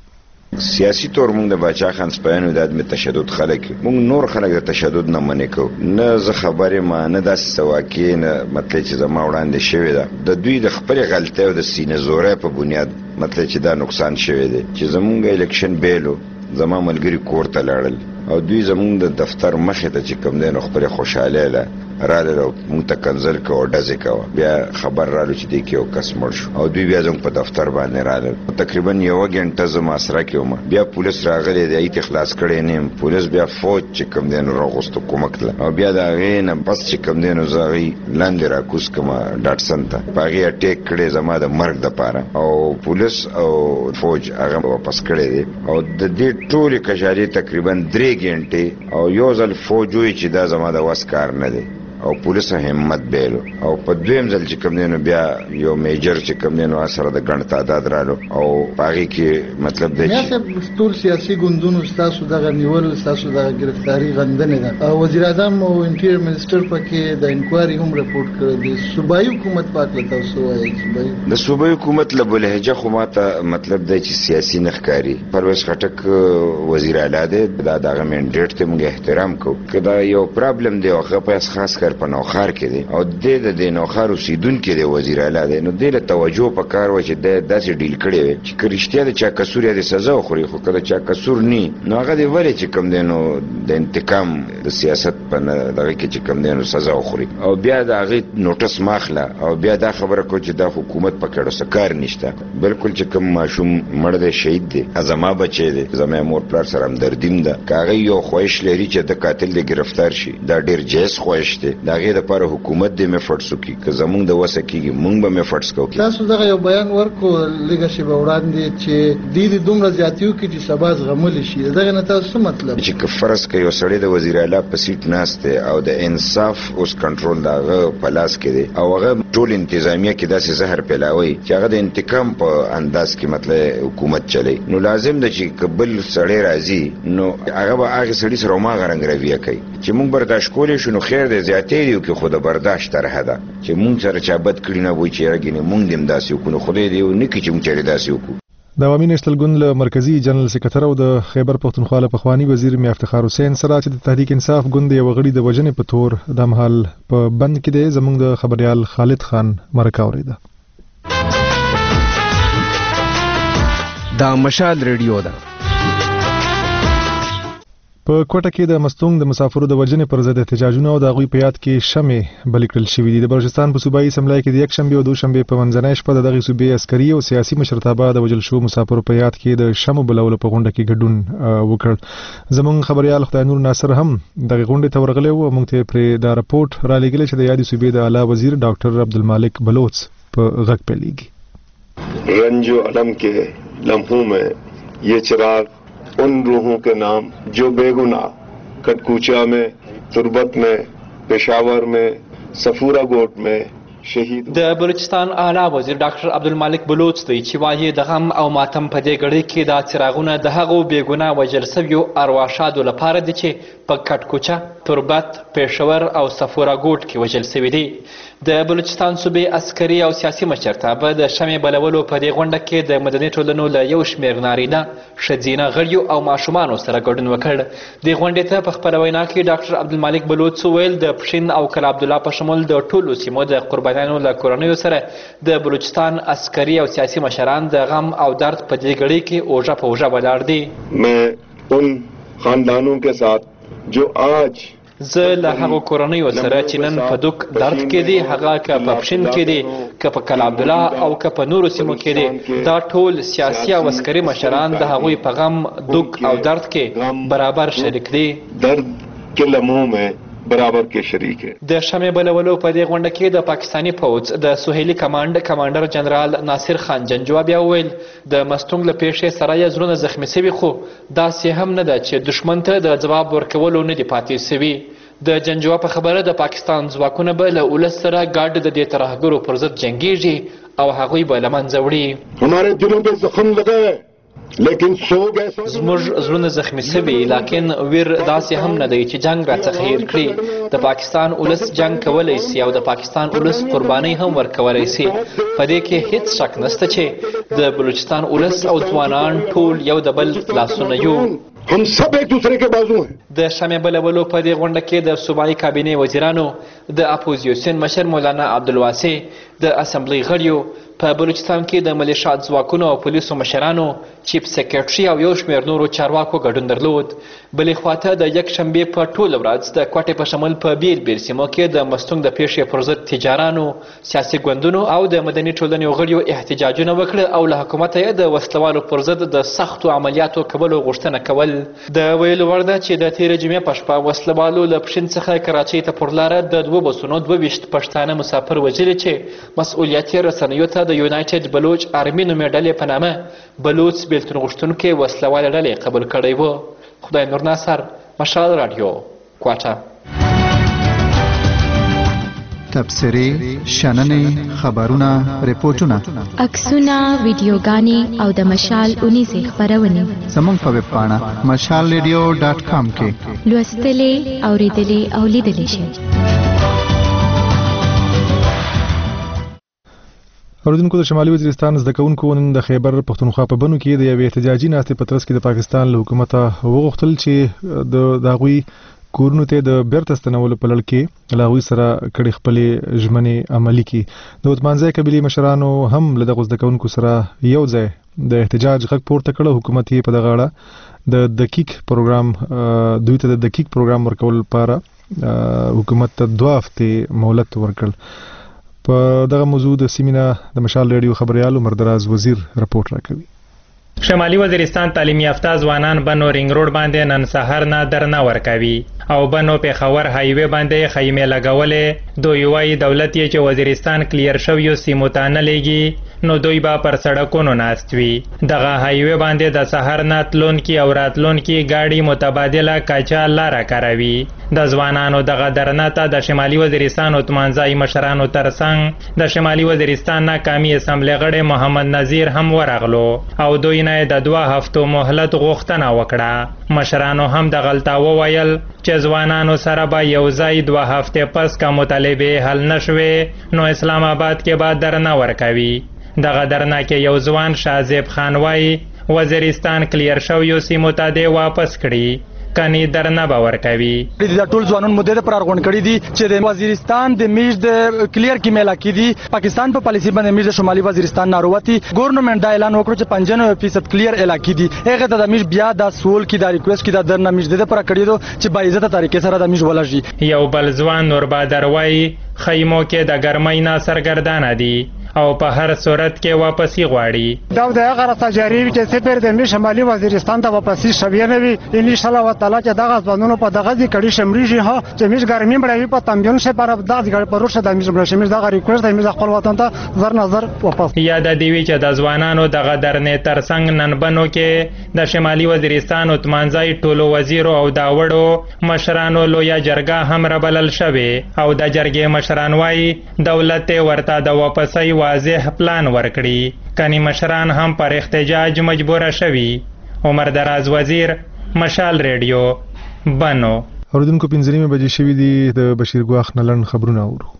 سیاسی طور مونږ د باچا خان سپایانو د ادم تشدد خلک مونږ نور خلک د تشدد نه منې کو نه زه خبرې ما نه داس سواکې نه مطلب چې زما وړاندې شوی ده د دوی د خپل غلطۍ او د سینې زورې په بنیاد مطلب چې دا نقصان شوی دی چې زمونږ الیکشن بیلو زما ملګری کور ته لاړل او دوی زمونږ د دفتر مخې ته چې کوم دی نو خپل خوشاله له رااله مونږ ته کنزل کو ډزې کو بیا خبر رالو چې دی کې یو کس مړ شو او دوی بیا زموږ په دفتر باندې رااله تقریبا یو غنټه زما اسره کې بیا پولیس راغلی دی ایت اخلاص کړي نیم پولیس بیا فوج چې کوم دی نو راغوستو کومک له او بیا دا غینه بس چې کوم دی نو زغی لاندې را کوس کما ډاټسن ته پاغي اٹیک کړي زما د مرګ د پاره او پولیس او فوج هغه واپس کړي دي او د دې ټول کجاري تقریبا درې غنټه او یو ځل فوج وی چې دا زما د واسکار نه دی او پولیس همت بیلو او په دویم ځل چې کوم دینو بیا یو میجر چې کوم دینو سره د ګڼ تعداد رالو او پاغي کې مطلب دی چې ټول سیاسي ګوندونو تاسو دغه نیول تاسو دغه گرفتاری غندنه ده او وزیر اعظم او انټیر منسٹر پکې د انکوایري هم رپورټ کړی دی. صوبایي حکومت پاک له تاسو وایي صوبایي د صوبایي حکومت له بلهجه خو ماته مطلب دی چې سیاسي نخکاری پرویز خټک وزیر اعلی دی دا دغه منډیټ ته موږ احترام کوو کدا یو پرابلم دی او خاص خاص په نوخار کې دی او د دې نوخار اوسیدونکو دی وزیر اعلی دی نو د له توجه په کار و چې د داسې ډیل کړي وي چې کرشتیا د چا قصور یا د سزا خوري خو کله چا قصور ني نو هغه دی ولې چې کوم دی نو د انتقام د سیاست په دغه کې چې کوم دی نو سزا خوري او بیا د هغه نوټس ماخله او بیا دا خبره کو چې د حکومت په کډو سکار نشته بالکل چې کوم ماشوم مړ دی شهید دی ازما بچی دی زما مور پلار سره هم دردیم ده کاغه یو خوښ لري چې د قاتل دی گرفتار شي دا ډیر جیس خوښ دی دا غیر لپاره حکومت دې مفړسو کی که زمونږ د وسه کیږي مونږ به مفړس کوو. تاسو دغه یو بیان ورکو لږه شی به وړاندې چې د دې دومره زیاتیو کې چې سبا زغمل شي دغه نه تاسو مطلب چې که فرض کوي یو سړی د وزیر اعلی په سیټ ناشته او د انصاف اوس کنټرول داغه په لاس کې دی او هغه ټول انتظامیه کې داسې زهر پیلاوي چې هغه د انتقام په انداز کې مطلب حکومت چلی نو لازم ده چې قبل سړی راځي نو هغه به هغه سړی سره ما غرنګ رویه کوي چې مونږ برداشت کولې شو نو خیر دې زیاتې دی کې خود برداشت تر حدا چې مونږ سره چا بد کړی نه وای چې راګینه مونږ دیم داسې وکړو خدای دې نه کی چې مونږ چیرې داسې وکړو. د عوامي نېشنل ګوند له مرکزی جنرال سکرټر او د خیبر پښتونخوا له پخوانی وزیر میا افتخار حسین سره چې د تحریک انصاف ګوند یو غړي د وجنې په تور د مهال په بند کې دی زموږ د خبريال خالد خان مرکه اوریده. دا مشال ریډیو ده. په کوټه کې د مستونګ د مسافرو د وژنې پر ضد احتجاجونه او د هغوی په یاد کې شمې بلې کړل شوي دي. د بلوچستان په صوبایي اسمبلی کې د یک شنبې او دوشنبې په منځنۍ شپه د دغې صوبې عسکري او سیاسي مشرتابه د وژل شوو مسافرو په یاد کې د شمو بلولو په غونډه کې ګډون وکړ. زموږ خبريال خدای نور ناصر هم دغې غونډې ته ورغلی و او موږ ته پرې دا رپورټ را لېږلی چې د یادې صوبې د اعلی وزیر ډاکټر عبدالمالک بلوچ په غږ پیلېږي. رنج و علم کے لمحوں میں یہ چراغ ان روحوں کے نام جو بے گناہ کٹکوچا میں، تربت میں، پشاور میں، صفورہ گوٹ میں شهید. د بلوچستان اعلی وزیر ډاکټر عبدالمالک بلوچ دی چې وایي د غم او ماتم په دې ګړۍ کې دا څراغونه د هغو بېګناه وژل سویو ارواښادو لپاره دي چې په کټکوچه، تربت، پېښور او صفوره ګوټ کې وژل سوي دي. د بلوچستان صوبې عسکري او سیاسي مشرتابه د شمې بلولو په دې غونډه کې د مدني ټولنو له یو شمېر نارینه، ښځینه غړیو او ماشومانو سره ګډون وکړ. دې غونډې ته په خپله وینا کې ډاکټر عبدالمالک بلوچ وویل د پښین او کلا عبدالله په شمول د ټولو سیمو د قربانیانو له کورنیو سره د بلوچستان عسکري او سیاسي مشران د غم او درد په دې ګړۍ کې اوږه په اوږه ولاړ دي. میں ان خاندانوں کے ساتھ جو آج زه له هغو کورنیو سره چې نن په دوک درد کې دي، هغه که په پښین کې دي، که په کلا عبدالله او که په نورو سیمو کې دي، دا ټول سیاسي او عسکري مشران د هغوی په غم، دوک او درد کې برابر شریک دي. درد کے لمحوں میں برابر کې شریک ہے. د شمې بلولو په دې غونډه کې د پاکستاني پوځ د سهیلي کمانډ کمانډر جنرال ناصر خان جنجوا بیا وویل د مستونګ له پیښې سره یې زړونه زخمي سوي، خو داسې هم نه ده چې دښمن ته د ځواب ورکولو نه دي پاتې سوي. د جنجوا په خبره د پاکستان ځواکونه به له ولس سره ګډ د دې ترهګرو پر ضد جنګیږي او هغوی به له منځه وړي. ہمارے دلوں پہ زخم لگا ہے لیکن سوگ ایسا زموږ زړونه زخمي سوي، لیکن ویر داسې هم نه دی چې جنگ راڅخه هیر کړي. د پاکستان ولس جنگ کولی سي او د پاکستان ولس قربانۍ هم ورکولی سي. په دې کې هیڅ شک نشته چې د بلوچستان ولس او ځوانان ټول یو د بل لاسونه یو. ہم سب ایک دوسرے کے بازو ہیں. د شمې بلولو په دې غونډه کې د صوبایي کابینې وزیرانو، د اپوزیسیون مشر مولانا عبدالواسع، د اسمبلی غړیو، په بلوچستان کې د ملیشات ځواکونو او پولیسو مشرانو، چیف سیکرټري او یو شمېر نورو چارواکو ګډون درلود. بلې خواته د یک شنبې په ټوله ورځ د کوټې په شمول په بیل بیل سیمو کې د مستونګ د پیښې پر ضد تجارانو، سیاسي ګوندونو او د مدني ټولنې غړیو احتجاجونه وکړه او له حکومته یې د وسلوالو پر ضد د سختو عملیاتو کولو غوښتنه کول. د ویلو وړ ده چې د تېرې جمعې په شپه وسلوالو له پښین څخه کراچۍ ته پر لاره د دوه بسونو دوه ویشت پښتانه مسافر وژلي چې مسؤلیت یې رسنیو ته د یونایټډ بلوچ آرمي نومې ډلې په نامه بلوچ بیلتون غوښتونکې وسلوالې ډلې قبول کړی و. خدای نور ناصر، مشال رادیو، کوټه. تبصرې، شننې، خبرونه، ریپورټونه، عکسونه، ویډیوګانې او د مشال اونیزې خپرونې زموږ په ویب پاڼه مشال ریډیو ډاټ کام کې لوستلې، اورېدلې او لیدلې شئ. اوریدونکو، د شمالي وزیرستان زده کوونکو نن د خیبر پښتونخوا په بنو کې د یوې احتجاجي ناستې په ترڅ کې د پاکستان له حکومته وغوښتل چې د هغوی کورونو ته د بیرته ستنولو په لړ کې له هغوی سره کړي خپلې ژمنې عملي کړي. د وتمانځی قبیلې مشرانو هم له دغو زده کوونکو سره یو ځای د احتجاج غږ پورته کړ. حکومت یې په دغه اړه د دقیق پروګرام دوی ته د دقیق پروګرام ورکول لپاره حکومت ته دوه هفتې مهلت ورکړ. په دغه موضوع د سیمینه د مشال ریډیو خبريال عمر دراز وزیر رپورټ راکوي. شمالي وزیرستان تعلیم یافته ځوانان بنو رینګ روډ باندې نن سهار نه درنه ورکوي او بنو پیښور هایوي باندې خیمې لګولې. دوی وايي دولت یې چې وزیرستان کلیر شویو سیمو ته نه لیږي نو دوی به پر سړکونو ناست وي. دغه هایوي باندې د سهار نه تلونکي او راتلونکي ګاډي متبادله کاچا لاره کاروي. د ځوانانو دغه درنه ته د شمالي وزیرستان وتمانځای مشرانو ترڅنګ د شمالي وزیرستان ناکامي اسمبلی غړی محمد نذیر هم ورغلو او دوی نه د دوه هفتو مهلت غوښتنه وکړه. مشرانو هم د غلطه وویل چې ځوانانو سره به یو ځای دوه هفتې پس که مطالبې حل نشوې نو اسلام آباد کې به درنه ورکوي. دغه درنه کې یو ځوان شازیب خان وایي وزیرستان کلیر شویو سیمو ته دې واپس کړي. کني درنه به ورکوي. د ټول ځوانان مدې د پرارغون کړي دي چې د وزیرستان د میش د کلیر کې میلا کې دي پاکستان په پالیسی باندې میش د شمالي وزیرستان ناروتی ګورنمنت دا اعلان وکړ چې پنځانوي فیصد کلیر علاقې دي هغه د میش بیا د سول کې د ریکوست کې د درنه میش د پر کړي دو چې با عزت طریقې سره د میش ولږي. یو بل ځوان نور بادر وای خیمو کې د ګرمۍ نه سرګردانه دي او په هر صورت کې واپسی غواړي. دا د هغه راځي چې سپر د میش شمالي وزیرستان ته واپسی شوی نه وي ان شاء الله تعالی چې دغه ځوانونو په دغه دي کړي شمريږي ها چې میش ګرمي بړوي په تمبيون شه پر دغه ګړ پروشه د میش بړشه میش دغه ریکوست د میش خپل وطن ته زر نظر واپس. یاد دی وی چې د ځوانانو دغه درنې ترڅنګ نن بنو کې د شمالي وزیرستان اتمانځای ټولو وزیر او دا وړو مشرانو لویا جرګه هم ربلل شوی او د جرګې مشران وای دولت ورته د واپسۍ واضح پلان ورکړي کني مشران هم پر احتجاج مجبور شوي. عمر دراز وزیر مشال ریډیو بنو. اوردونکو پنځه بجې شوې دي د بشیر ګواخ نلن خبرونه اورو.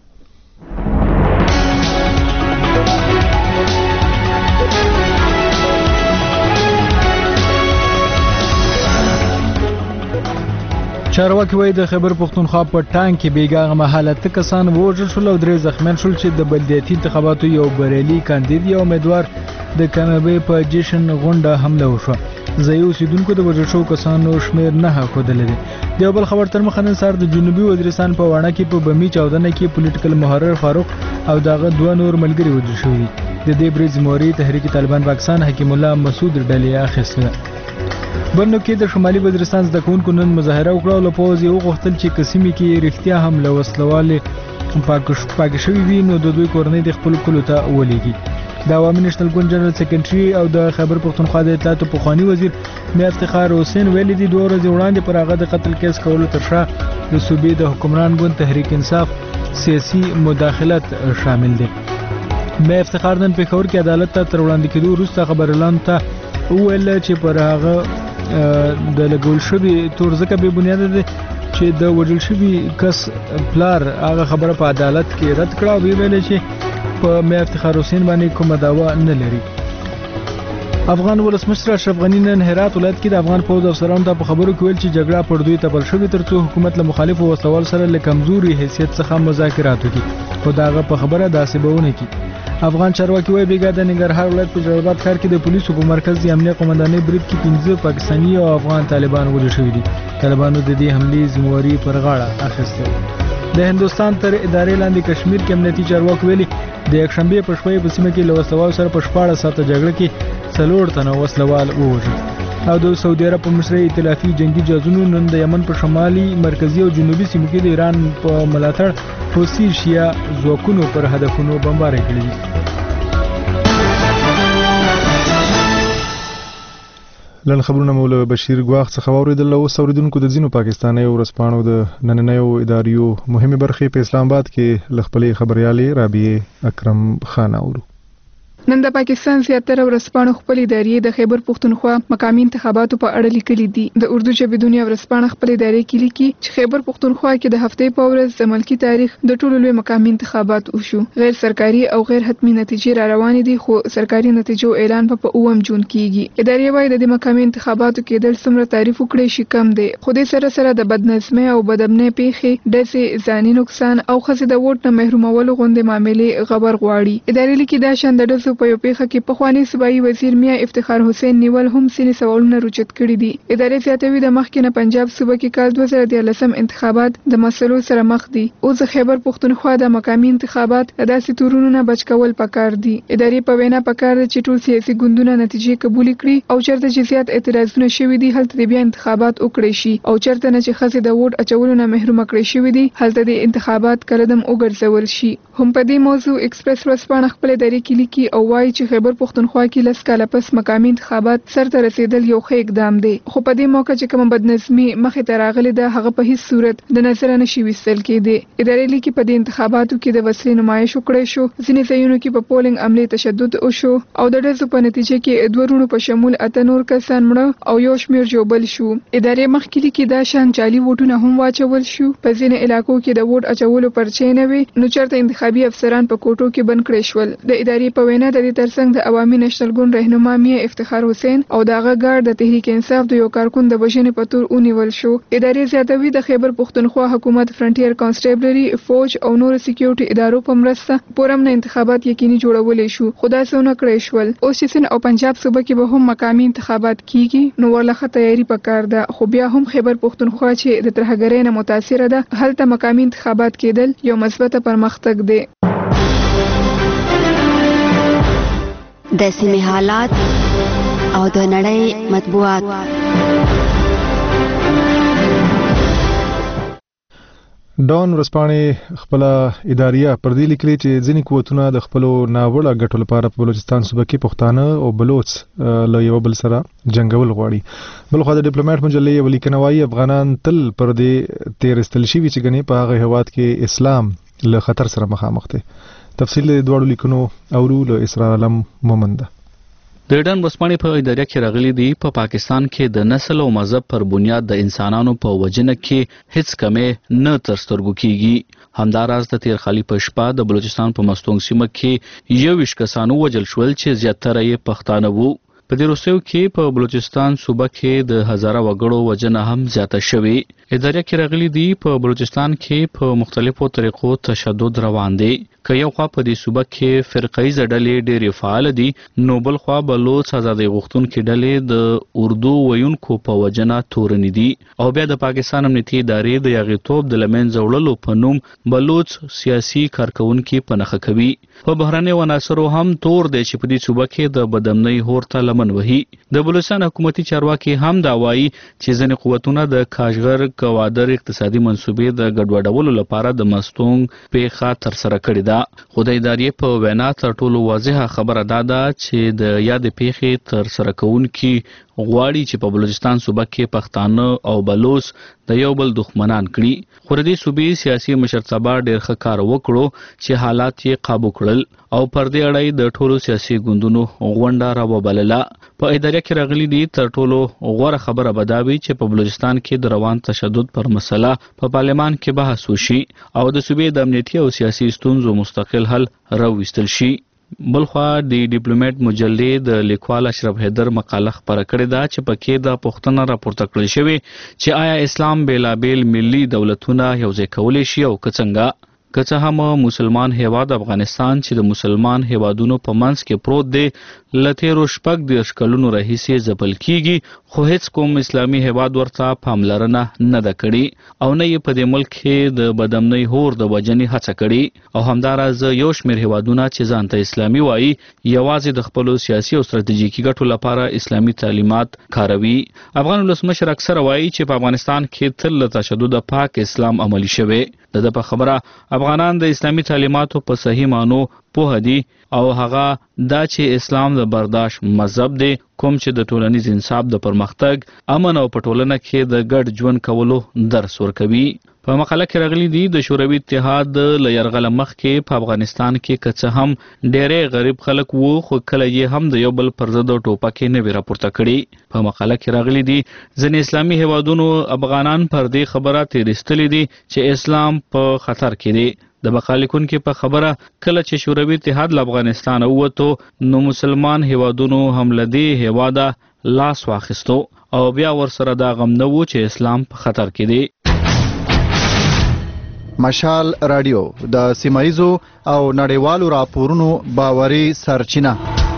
چارواکي وایي د خیبر پښتونخوا په ټانک کې بیګا مهاله کسان وژل شول او درې زخمیان شول چې د بلدیاتي انتخاباتو یو بریالي کاندید یا امیدوار د کامیابی په جشن غونډه حمله وشوه. ځایي اوسیدونکو د وژل شوو کسانو شمېر نه ښودلی دی. د یو بل خبر تر مخه نن سهار د جنوبي وزیرستان په واڼه کې په بمي چاودنه کې پولیټیکل محرر فاروق او دغه دوه نور ملګري وژل شوي دي. د دې برید ذمهواري تحریک طالبان پاکستان حکیم الله مسعود ډلې اخیستې ده. برنو کې د شمالي وزیرستان زده کوونکو نن مظاهره وکړه او له پوځ یې وغوښتل چې کسیمې کې رښتیا هم له وسلوالې پاک شوي وي نو د دوی کورنۍ د خپلو کلو ته ولېږي. د عوامي نېشنل ګوند جنرال سیکرټري او د خیبر پښتونخوا د اطلاعاتو پخواني وزیر میا افتخار حسین ویلي دي دوه ورځې وړاندې پر هغه د قتل کیس کولو تر شا د صوبې د حکمران ګوند تحریک انصاف سیاسي مداخلت شامل دی. میا افتخار نن پېښور کې عدالت ته تر وړاندې کېدو وروسته خبريالانو ته وویل چې پر هغه د لګول شوي تور ځکه بې بنیاده دی چې د وژل شوي کس پلار هغه خبره په عدالت کې رد کړه او ویل چې په میا افتخار حسین باندې کومه دعوا نه لري. افغان ولسمشر اشرف غنی نن هرات ولایت کې د افغان پوځ افسرانو ته په خبرو کې ویل چې جګړه پر دوی تپل شوې ترڅو حکومت له مخالفو وسوال سره له کمزوري حیثیت څخه مذاکرات وکړي خو دا هغه په خبره داسې به ونه کړي. افغان چارواکي وایي بیګا د ننګرهار ولایت په جلال ښار کې د پولیسو په مرکز د امنیه قومندانۍ برید کې پنځه پاکستاني او افغان طالبان وژل شوي دي. طالبانو د دې حملې ذمہواري پر غاړه اخیستې. د هندوستان تر ادارې لاندې کشمیر کې امنیتي چارواکي ویلي د یکشنبې په شپه په سیمه کې له وسلوال سره په شپاړس ساعته جګړه کې څلور تنه وسلوال ووژل او د سعودي عرب په مشرۍ ائتلافي جنگي جهازونو نن د یمن په شمالي مرکزي او جنوبي سیمو کې د ایران په ملاتړ حوثي شیا ځواکونو پر هدفونو بمبارۍ کړې دي. لن خبرونه مول بشیر ګواخ څخه اوریدل او اوریدونکو د ځینو پاکستاني ورسپانو د نننیو اداریو مهمه برخې په اسلام آباد کې لخپلې خبريالي رابعه اکرم خان اورو. نن د پاکستان زیاتره ورسپانو خپل ادارې د خیبر پښتونخوا مقامی انتخاباتو په اړه لیکلي دي. د اردو ژبې دنیا ورسپانه خپل ادارې کې لیکي چې خیبر پښتونخوا کې د هفتې په ورځ د ملکی تاریخ د ټولو لوی مقامی انتخابات وشو. غیر سرکاري او غیر حتمی نتیجې را روانې دي خو سرکاري نتیجو اعلان په اووم جون کېږي. ادارې وايي د مقامی انتخاباتو کې د څومره تعریف وکړي شي کم دی. خو د سره سره د بدنظمۍ او بدامنۍ پیښې د ځاني نقصان او خزې د ووټ نه محرومولو غونډې معاملې خبر غواړي. ادارې لیکي دا شان د ډزو په یو پیښه کې پخوانی صوبایي وزیر میا افتخار حسین نیول هم سینې سوالونه روچت کړي دي. ادارې زیاتوي د مخکې نه پنجاب صوبه کې کال دوه زره دیارلسم انتخابات د مسلو سره مخ دي. اوس د خیبر پښتونخوا د مقامی انتخابات داسې تورونو نه بچ کول پکار دي. ادارې په وینا پکار دي چې ټول سیاسي ګوندونه نتیجې قبول کړي او چیرته چې زیات اعتراضونه شوي دي هلته د بیا انتخابات وکړي شي او چیرته نه چې خزې د ووټ اچولو نه محروم کړي شوي دي هلته د انتخابات کلدم وګرځول شي. هم په دې موضوع ایکسپریس ورسپانه خپل ادارې کې لیکي او وایي چې خیبر پښتونخوا کې لس کاله پس مقامی انتخابات سرته رسیدل یو ښه اقدام دی خو په دې موقع چې کوم بدنظمي مخې ته راغلي ده هغه په هیڅ صورت د نظر نه شي وستل کېدی. ادارې لیکي په دې انتخاباتو کې د وسلې نمایش وکړی شو. ځینې ځایونو کې په پولینګ عملې تشدد وشو او د ډزو په نتیجه کې دوه رونو په شمول اته نور کسان مړه او یو شمېر ژوبل شو. ادارې مخکې لیکي دا شان جعلي ووټونه هم واچول شو. په ځینې علاقو کې د ووټ اچولو پرچې نه وي نو چېرته انتخابي افسران په کوټو کې بند کړی شول. د ادارې په وینا بیا د دې ترڅنګ د عوامي نېشنل ګوند رهنما میا افتخار حسین او دغه ګارد د تحریک انصاف د یو کارکون د بشنې په تور ونیول شو. ادارې زیاتوي د خیبر پښتونخوا حکومت فرنټیر کانسټیبلري فوج او نور سکیورټي ادارو په مرسته پورم نه انتخابات یقیني جوړولې شو. خدا سونه کړی شول. اوس چې سن او پنجاب صوبه کې به هم مقامي انتخابات کیږي نو ورلخه تیاری پکار ده، خو بیا هم خیبر پښتونخوا چې د ترهګرۍ نه متاثره ده هلته مقامي انتخابات کېدل یو مثبته پرمختګ دی. د سیمې حالات او د نړۍ مطبوعات. ډان ورځپاڼې خپل اداریه پر دې لیکلي چې ځینې قوتونه د خپلو ناوړه ګټو لپاره په بلوچستان صوبه کې پښتانه او بلوچ له یو بل سره جنګول غواړي. بل خو د ډیپلوماټ مجلې یو لیکنه وايي افغانان تل پر دې تیر استل شوي چې ګنې په هغه هیواد کې اسلام له خطر سره مخامخ دی. تفصیل د دوړو لیکنو اورو له اسرار علم مومند. د ډان ورځپاڼې په اداره کې راغلي دي په پا پاکستان کې د نسل او مذهب پر بنیاد د انسانانو په وجنه کې هیڅ کمې نه تر سترګو کیږي. همداراز د تیر خالي په شپه د بلوچستان په مستونګ سیمه کې یو ویشت کسانو وجل شول چې زیاتره یې پښتانه وو. په دې وروستیو کې په بلوچستان صوبه کې د هزاره وګړو وجنه هم زیاته شوې. اداره کې راغلي دي په بلوچستان کې په مختلفو طریقو تشدد روان دی. که یو خوا په دې صوبه کې فرقایي ډلې ډېرې فعال دي نو بل خوا بلوچ ازادي غوښتونکي ډلې د اردو ویونکو په وجنه تورنې دي او بیا د پاکستان امنیتي ادارې د یاغیتوب د لمنځه وړلو په نوم بلوچ سیاسي کارکونکي په نښه کوي. په بهرنیو عناصرو هم تور دی چې په دې صوبه کې د بدامنۍ هور ته لمن وهي. د بلوچستان حکومتي چارواکي هم دا وایي چې ځینې قوتونه د کاشغر کوادر اقتصادي منصوبې د ګډوډولو لپاره د مستونګ پیښه ترسره کړې ده. خو د ادارې په وینا تر ټولو واضحه خبره دا ده چې د یادې پیښې ترسره کوونکي غواړي چې په بلوچستان صوبه کې پښتانه او بلوچ د یو بل دښمنان کړي. خو د دې صوبې سیاسي مشرتابه ډېر ښه کار وکړو چې حالات یې قابو کړل او پر دې اړه د ټولو سیاسي ګوندونو غونډه راوبلله. په اداره کې راغلي دي تر ټولو غوره خبره به دا وي چې په بلوچستان کې د روان تشدد پر مسله په پارلمان کې بحث وشي او د صوبې د امنیتي او سیاسي ستونزو مستقل حل راوستل شي. بلخوا د ډیپلوماټ مجلې د لیکوال اشرف حیدر مقاله خپره کړې ده چې پکې دا پوښتنه راپورته کړې شوې چې آیا اسلام بیلابیل ملي دولتونه یوځای کولی شي او که څنګه. که څه هم مسلمان هیواد افغانستان چې د مسلمان هیوادونو په منځ کې پروت دی له تیرو شپږ دېرش کلونو راهیسې ځپل کیږي خو هیڅ کوم اسلامي هیواد ورته پاملرنه نه ده کړې او نه یې په دې ملک کې د بدامنۍ هور د وجنې هڅه کړې او همداراز یو شمېر هیوادونه چې ځان ته اسلامي وایي یوازې د خپلو سیاسي او ستراتیژیکي ګټو لپاره اسلامي تعلیمات کاروي. افغان ولسمشر اکثره وایي چې په افغانستان کې تل له تشدد پاک اسلام عملي شوی. د ده په خبره افغانان د اسلامي تعلیماتو په صحیح معنو پوه دي او هغه دا چې اسلام د برداشت مذهب دی کوم چې د ټولنیز انصاف د پرمختګ امن او په ټولنه کې د ګډ ژوند کولو درس ورکوي. په مقاله کې راغلي دي د شوروي اتحاد له یرغله مخکې په افغانستان کې که څه هم ډېری غریب خلک وو خو کله یې هم د یو بل پر ضد ټوپکې نه وې راپورته کړي. په مقاله کې راغلي دي ځینې اسلامي هیوادونو افغانان پر دې خبره تېرېستلي دي چې اسلام په خطر کې دی. د مخالفونکو په خبره کله چې شوروي اتحاد له افغانستان ووتو نو مسلمان هیوادونو هم له دې هیواده لاس واخیستو او بیا ورسره دا غم نه و چې اسلام په خطر کې دی. مشال رادیو د سیمایزو او نړیوالو راپورونو باوري سرچینه.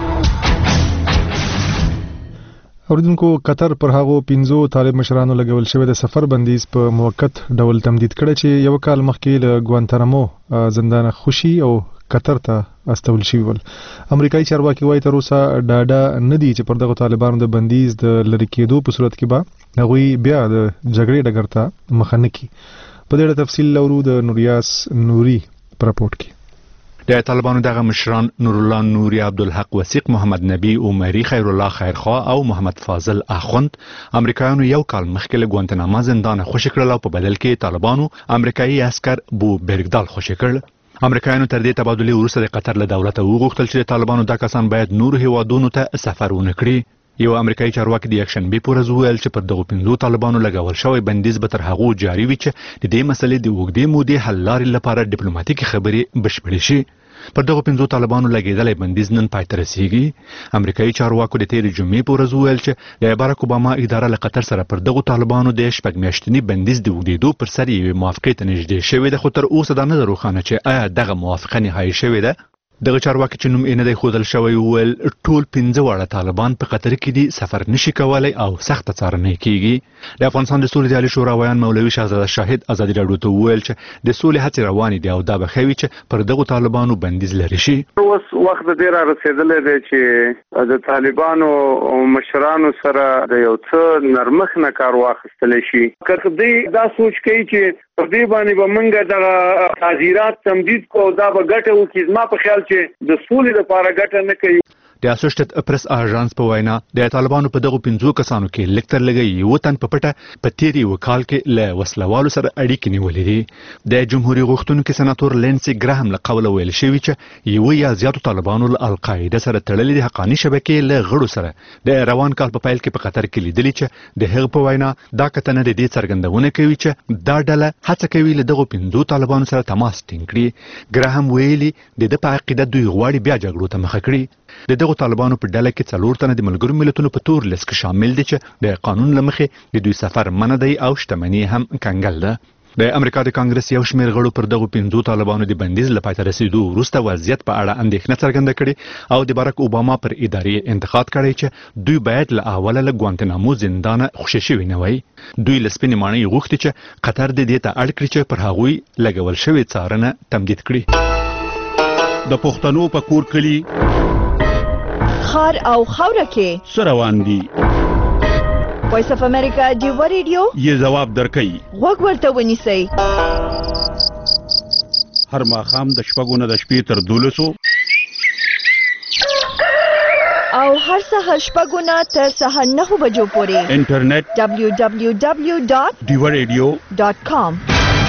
اوریدونکو قطر پر هغو پنځو طالب مشرانو لګول شوی د سفر بندیز په موقت ډول تمدید کړی چې یو کال مخکې له ګوانتانامو زندان خوشي او قطر ته استول شوی ول. امریکایي چارواکي وایي تر اوسه ډاډه نه دي چې پر دغه طالبانو د بندیز د لرې کېدو په صورت کې به هغوی بیا د جګړې ډګر ته مخه نه کړي. په دې اړه تفصیل لرو د نوریاس نوري په راپورټ کې. د طالبانو دغه مشران نور الله نوري، عبدالحق وثیق، محمد نبی عمری، خیر الله خیرخوا او محمد فاضل اخوند امریکایانو یو کال مخکې له ګوانتاناما زندان خوشی کړل او په بدل کې طالبانو امریکایي عسكر بو برګدال خوشی کړل. امریکایانو تر دې تبادلې وروسته د قطر له دولت وغوښتل چې طالبانو دا کسان باید نور هیوادونو ته سفر ونه کړي. یو امریکایي چارواکي د یکشنبه په ورځ وویل چې پر دغو پنځو طالبانو لګول شوی بندیز به تر هغو جاري وي چې د دې مسلې د اوږدې مودې حل لارې لپاره ډیپلوماټیکي خبرې بشپړې شي. پر دغه پنځو طالبانو لګیدلې بندیز نن پای ته رسیږي. امریکایي چارواکو د تیرې جمعې په ورځ وویل چې د بارک اوباما اداره له قطر سره پر دغو طالبانو د شپږ میاشتني بندیز د اوږدېدو پر سر یوې موافقې ته نږدې شوې ده، خو تر اوسه دا نه ده روښانه چې آیا دغه موافقه نهایي شوې ده. دغه چارواکي چې نوم یې نه دی ښودل شوی وویل ټول پنځه واړه طالبان په قطر کې دي، سفر نشي کولی او سخته څارنه کیږي. د افغانستان د سولې د عالي شورا ویان مولوي شهزاده شاهد ازادي راډیو ته وویل چې د سولې هڅې روانې دي او دا به ښوي چې پر دغو طالبانو بندیز لرې شي. اوس وخت ډېر را رسېدلی دی چې د طالبانو مشرانو سره د یو څه نرمښت نه کار واخیستلی شي. که دوی دا سوچ کوي چې پر دې باندې به موږ دغه تعزیرات تمدید کو او دا به ګټه وکړي، زما په خیال چې د سولې لپاره ګټه نه کوي. د اسوسییټډ پریس اژانس په وینا د طالبانو په دغو پنځو کسانو کې لږ تر لږه یو تن په پټه په تیر یو کال کې له وسلوالو سره اړیکې نیولې دي. د جمهوریت غوښتونکي سناتور لینسي ګراهم له قوله ویل شوی چې یو یا زیاتو طالبانو له القاعده سره تړلې د حقاني شبکې له غړو سره د روان کال په پیل کې په قطر کې لیدلې چې د هغه په وینا دا کتنه د دې څرګندونه کوي چې دا ډله هڅه کوي له دغو پنځو طالبانو سره تماس ټینګ کړي. ګراهم ویلي د د په عقیده دوی غواړي بیا جګړو ته مخه کړي. د دغو طالبانو په ډله کې څلور تنه د ملګرو ملتونو په تور لیست کې شامل دي چې د قانون له مخې د دوی سفر منع دی او شتمني هم کنګل ده. د امریکا د کانګرس یو شمېر غړو پر دغو پنځو طالبانو د بندیز له پای ته رسېدو وروسته وضعیت په اړه اندېښنه څرګنده کړې او د بارک اوباما پر ادارې انتقاد کړی چې دوی باید له اوله له ګوانتنامو زندانه خوشي شوي نه وای. دوی له سپینې ماڼۍ غوښتي چې قطر د دې ته اړ کړي چې پر هغوی لګول شوې څارنه تمدید کړي. د پښتنو په کور کلي خار او خاوره کې څه روان دي؟ وایس اف امریکا ډیو ریډیو یې ځواب درکوي. غوږ ورته ونیسئ. هر ماښام د شپږو نه د شپې تر دولسو او هر سهار شپږو نه تر سهار نهو بجو پورې انټرنیټ ډبلیو ډبلیو ډبلیو ډاټ ډیو ریډیو ډاټ کام.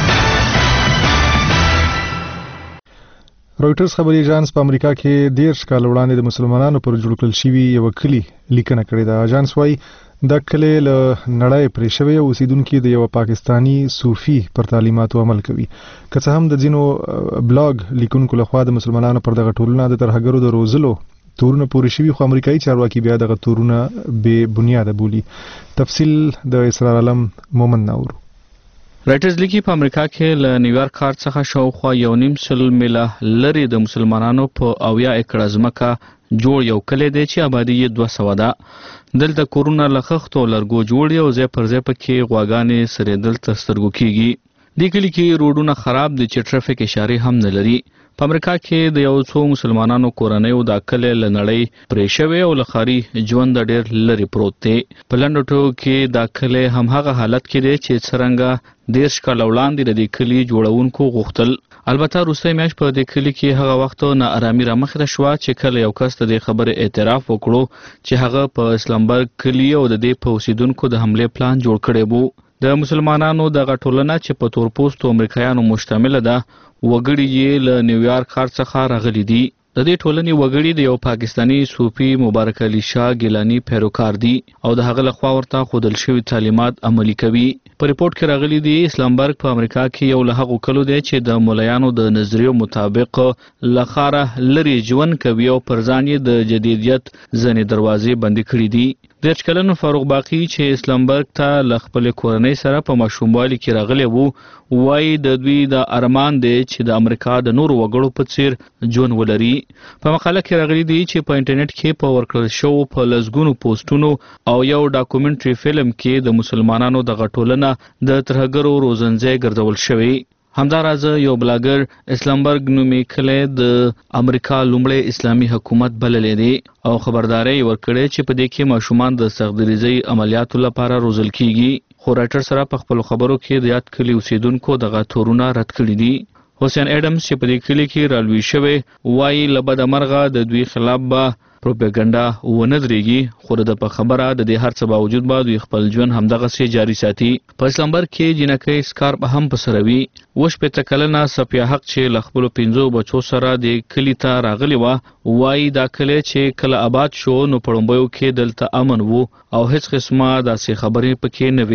رويټرز خبري اژانس په امریکا کې دیرش کال وړاندې د مسلمانانو پر جوړ کړل شوی یو کلی لیکنه کړې ده. اژانس وايي دا کلی له نړۍ پرې شوی اوسیدونکو د یو پاکستانی صوفي پر تعلیماتو عمل کوي. که څه هم د ځینو بلاګ لیکونکو لخوا د مسلمانانو پر دغه ټولنه د ترهګرو د روزلو تورونه پورې شوي، خو امریکایي چارواکي بیا دغه تورونه بې بنیاده بولي. تفصیل د اسرار علم مومن ناور. رایټرز لیکي په امریکا کې له نیویارک ښار څخه شاوخوا یو نیم سل میله لرې د مسلمانانو په اویا ایکړه ځمکه جوړ یو کلی دی چې آبادي یې دوه سوه ده. دلته کورونه له خښتو او لرګو جوړ دي او ځای پر ځای پکې غواګانې سرېدل تر سترګو کېږي. دې کلي کې روډونه خراب دي چې ټرافیک اشارې هم نه لري. په امریکا کې د یو څو مسلمانانو کورنیو دا کلی له نړۍ پرې شوی او له ښاري ژوند ډېر لرې پروت دی. په لنډو ټکو کې دا کلی همهغه حالت کې دی چې څرنګه دیرش کاله وړاندې د دې کلي جوړونکو غوښتل. البته وروستی میاشت په دې کلي کې هغه وخت ناارامي رامخته شوه چې کله یو کس د دې خبرې اعتراف وکړو چې هغه په اسلامبرګ کلي او د دې په اوسیدونکو د حملې پلان جوړ کړی وو. د مسلمانانو دغه ټولنه چې په تورپوستو امریکایانو مشتمله ده وګړي یې له نیویارک ښار څخه راغلي دي. د دې ټولنې وګړي د یو پاکستانی صوفي مبارک علي شاه ګیلاني پیروکار دي او د هغه لخوا ورته ښودل شوي تعلیمات عملي کوي. په ریپورت کې راغلي دي اسلامبرګ په امریکا کې یو له هغو کلو دی چې د ملایانو د نظریو مطابق له ښاره لرې ژوند کوي او پر ځان یې د جدیدیت ځینې دروازې بندې کړي دي. دیرش کلن فاروق باقی چې اسلامبرګ ته له خپلې کورنۍ سره په ماشوموالي کې راغلی وو وایي د دوی د ارمان دی چې د امریکا د نورو وګړو په څیر ژوند ولري. په مقاله کې راغلي دي چې په انټرنیټ کې په ورکړل شوو په لسګونو پوسټونو او یو ډاکومنټري فلم کې د مسلمانانو دغه ټولنه د ترهګرو روزنځای ګرځول شوی. همداراز یو بلاګر اسلامبرګ نومي کلی د امریکا لومړی اسلامي حکومت بللی دی او خبرداري ورکړې چې په دې کې ماشومان د سختدریزۍ عملیاتو لپاره روزل کیږي. خو رایټر سره په خپلو خبرو کې د یاد کلي اوسیدونکو دغه تورونه رد کړي دي. حسین ایډمز چې په دې کلي کې رالوی شوی وایي له بده مرغه د دوی خلاف به پروپاګاندا ونه درېږي، خو د په خبره د دې هر څه باوجود به دوی خپل ژوند همدغسې جاري ساتي. په اسلامبرګ کې جینکۍ سکارپ هم په سروي. اوه شپېته کلنه صفیه حق چې له خپلو پنځو بچو سره د کلي ته راغلې وه وایي دا کلی چې کله آباد شو نو په لومړیو کې دلته امن و او هیڅ قسمه داسې خبرې پکې نه وې.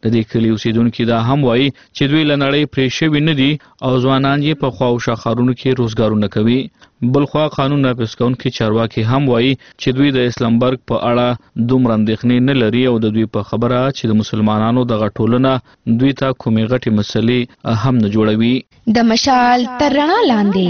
د دې کلی اوسیدونکو دا هم وایي چې دوی له نړۍ پرې شوي نه دي او ځوانان یې په خواوشا ښارونو کې روزګارونه کوي. بلخوا قانون نافذ کوونکي چارواکي هم وایي چې دوی د اسلامبرګ په اړه دومره اندېښنې نه لري او د دوی په خبره چې د مسلمانانو دغه ټولنه دوی ته کومې غټې مسلې هم نه جوړوي. د مشال تر رڼا لاندې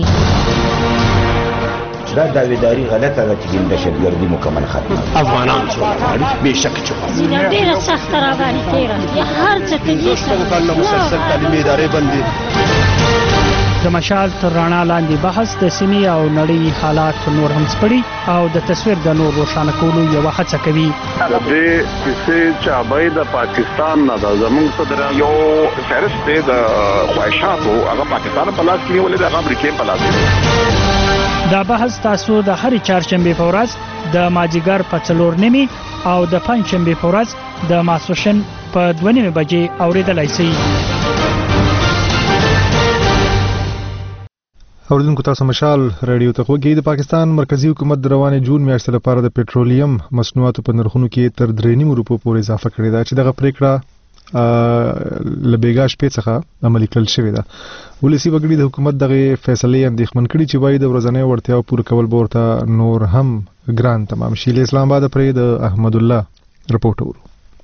دا داویداری غلطه ده چې دهشتګردي مکمل ختمه افغانان چې غواړي بېشکه چې غواړي ډېره سخته راباندې تېره یا هر څه کوي کلونه مسلسل تعلیمي ادارې بندي. د مشال تر رڼا لاندې بحث د سیمې او نړۍ حالات نور هم سپړي او د تصویر د نور روښانه کولو یوه هڅه کوي. د دې کیسې چابۍ د پاکستان نه ده، زموږ صدر یو فهرست دی د خواهشاتو هغه پاکستان په لاس کې نیولې ده، هغه امریکې په لاس کې. دا بحث تاسو د هرې چهارشنبې په ورځ د مازدیګر په څلور نیمې او د پنجشنبې په ورځ د ماسپښین په دوه نیمې بجې اورېدلی شئ. اوریدونکو تاسو مشال رادیو ته خوږی. د پاکستان مرکزی حکومت د روانې جون میاشتې لپاره د پېټرولیم مصنوعاتو په نرخونو کې تر درې نیمو روپو پورې اضافه کړې ده چې دغه پریکړه له بیګا شپې څخه عملي کړل شوې ده. ولسی وګړي د حکومت دغه فیصلې اندېښمن کړي چې وايي د ورځنۍ وړتیاو پوره کول به ورته نور هم ګران تمام شي. له اسلام آباد پرې د احمد الله رپورټ ورو.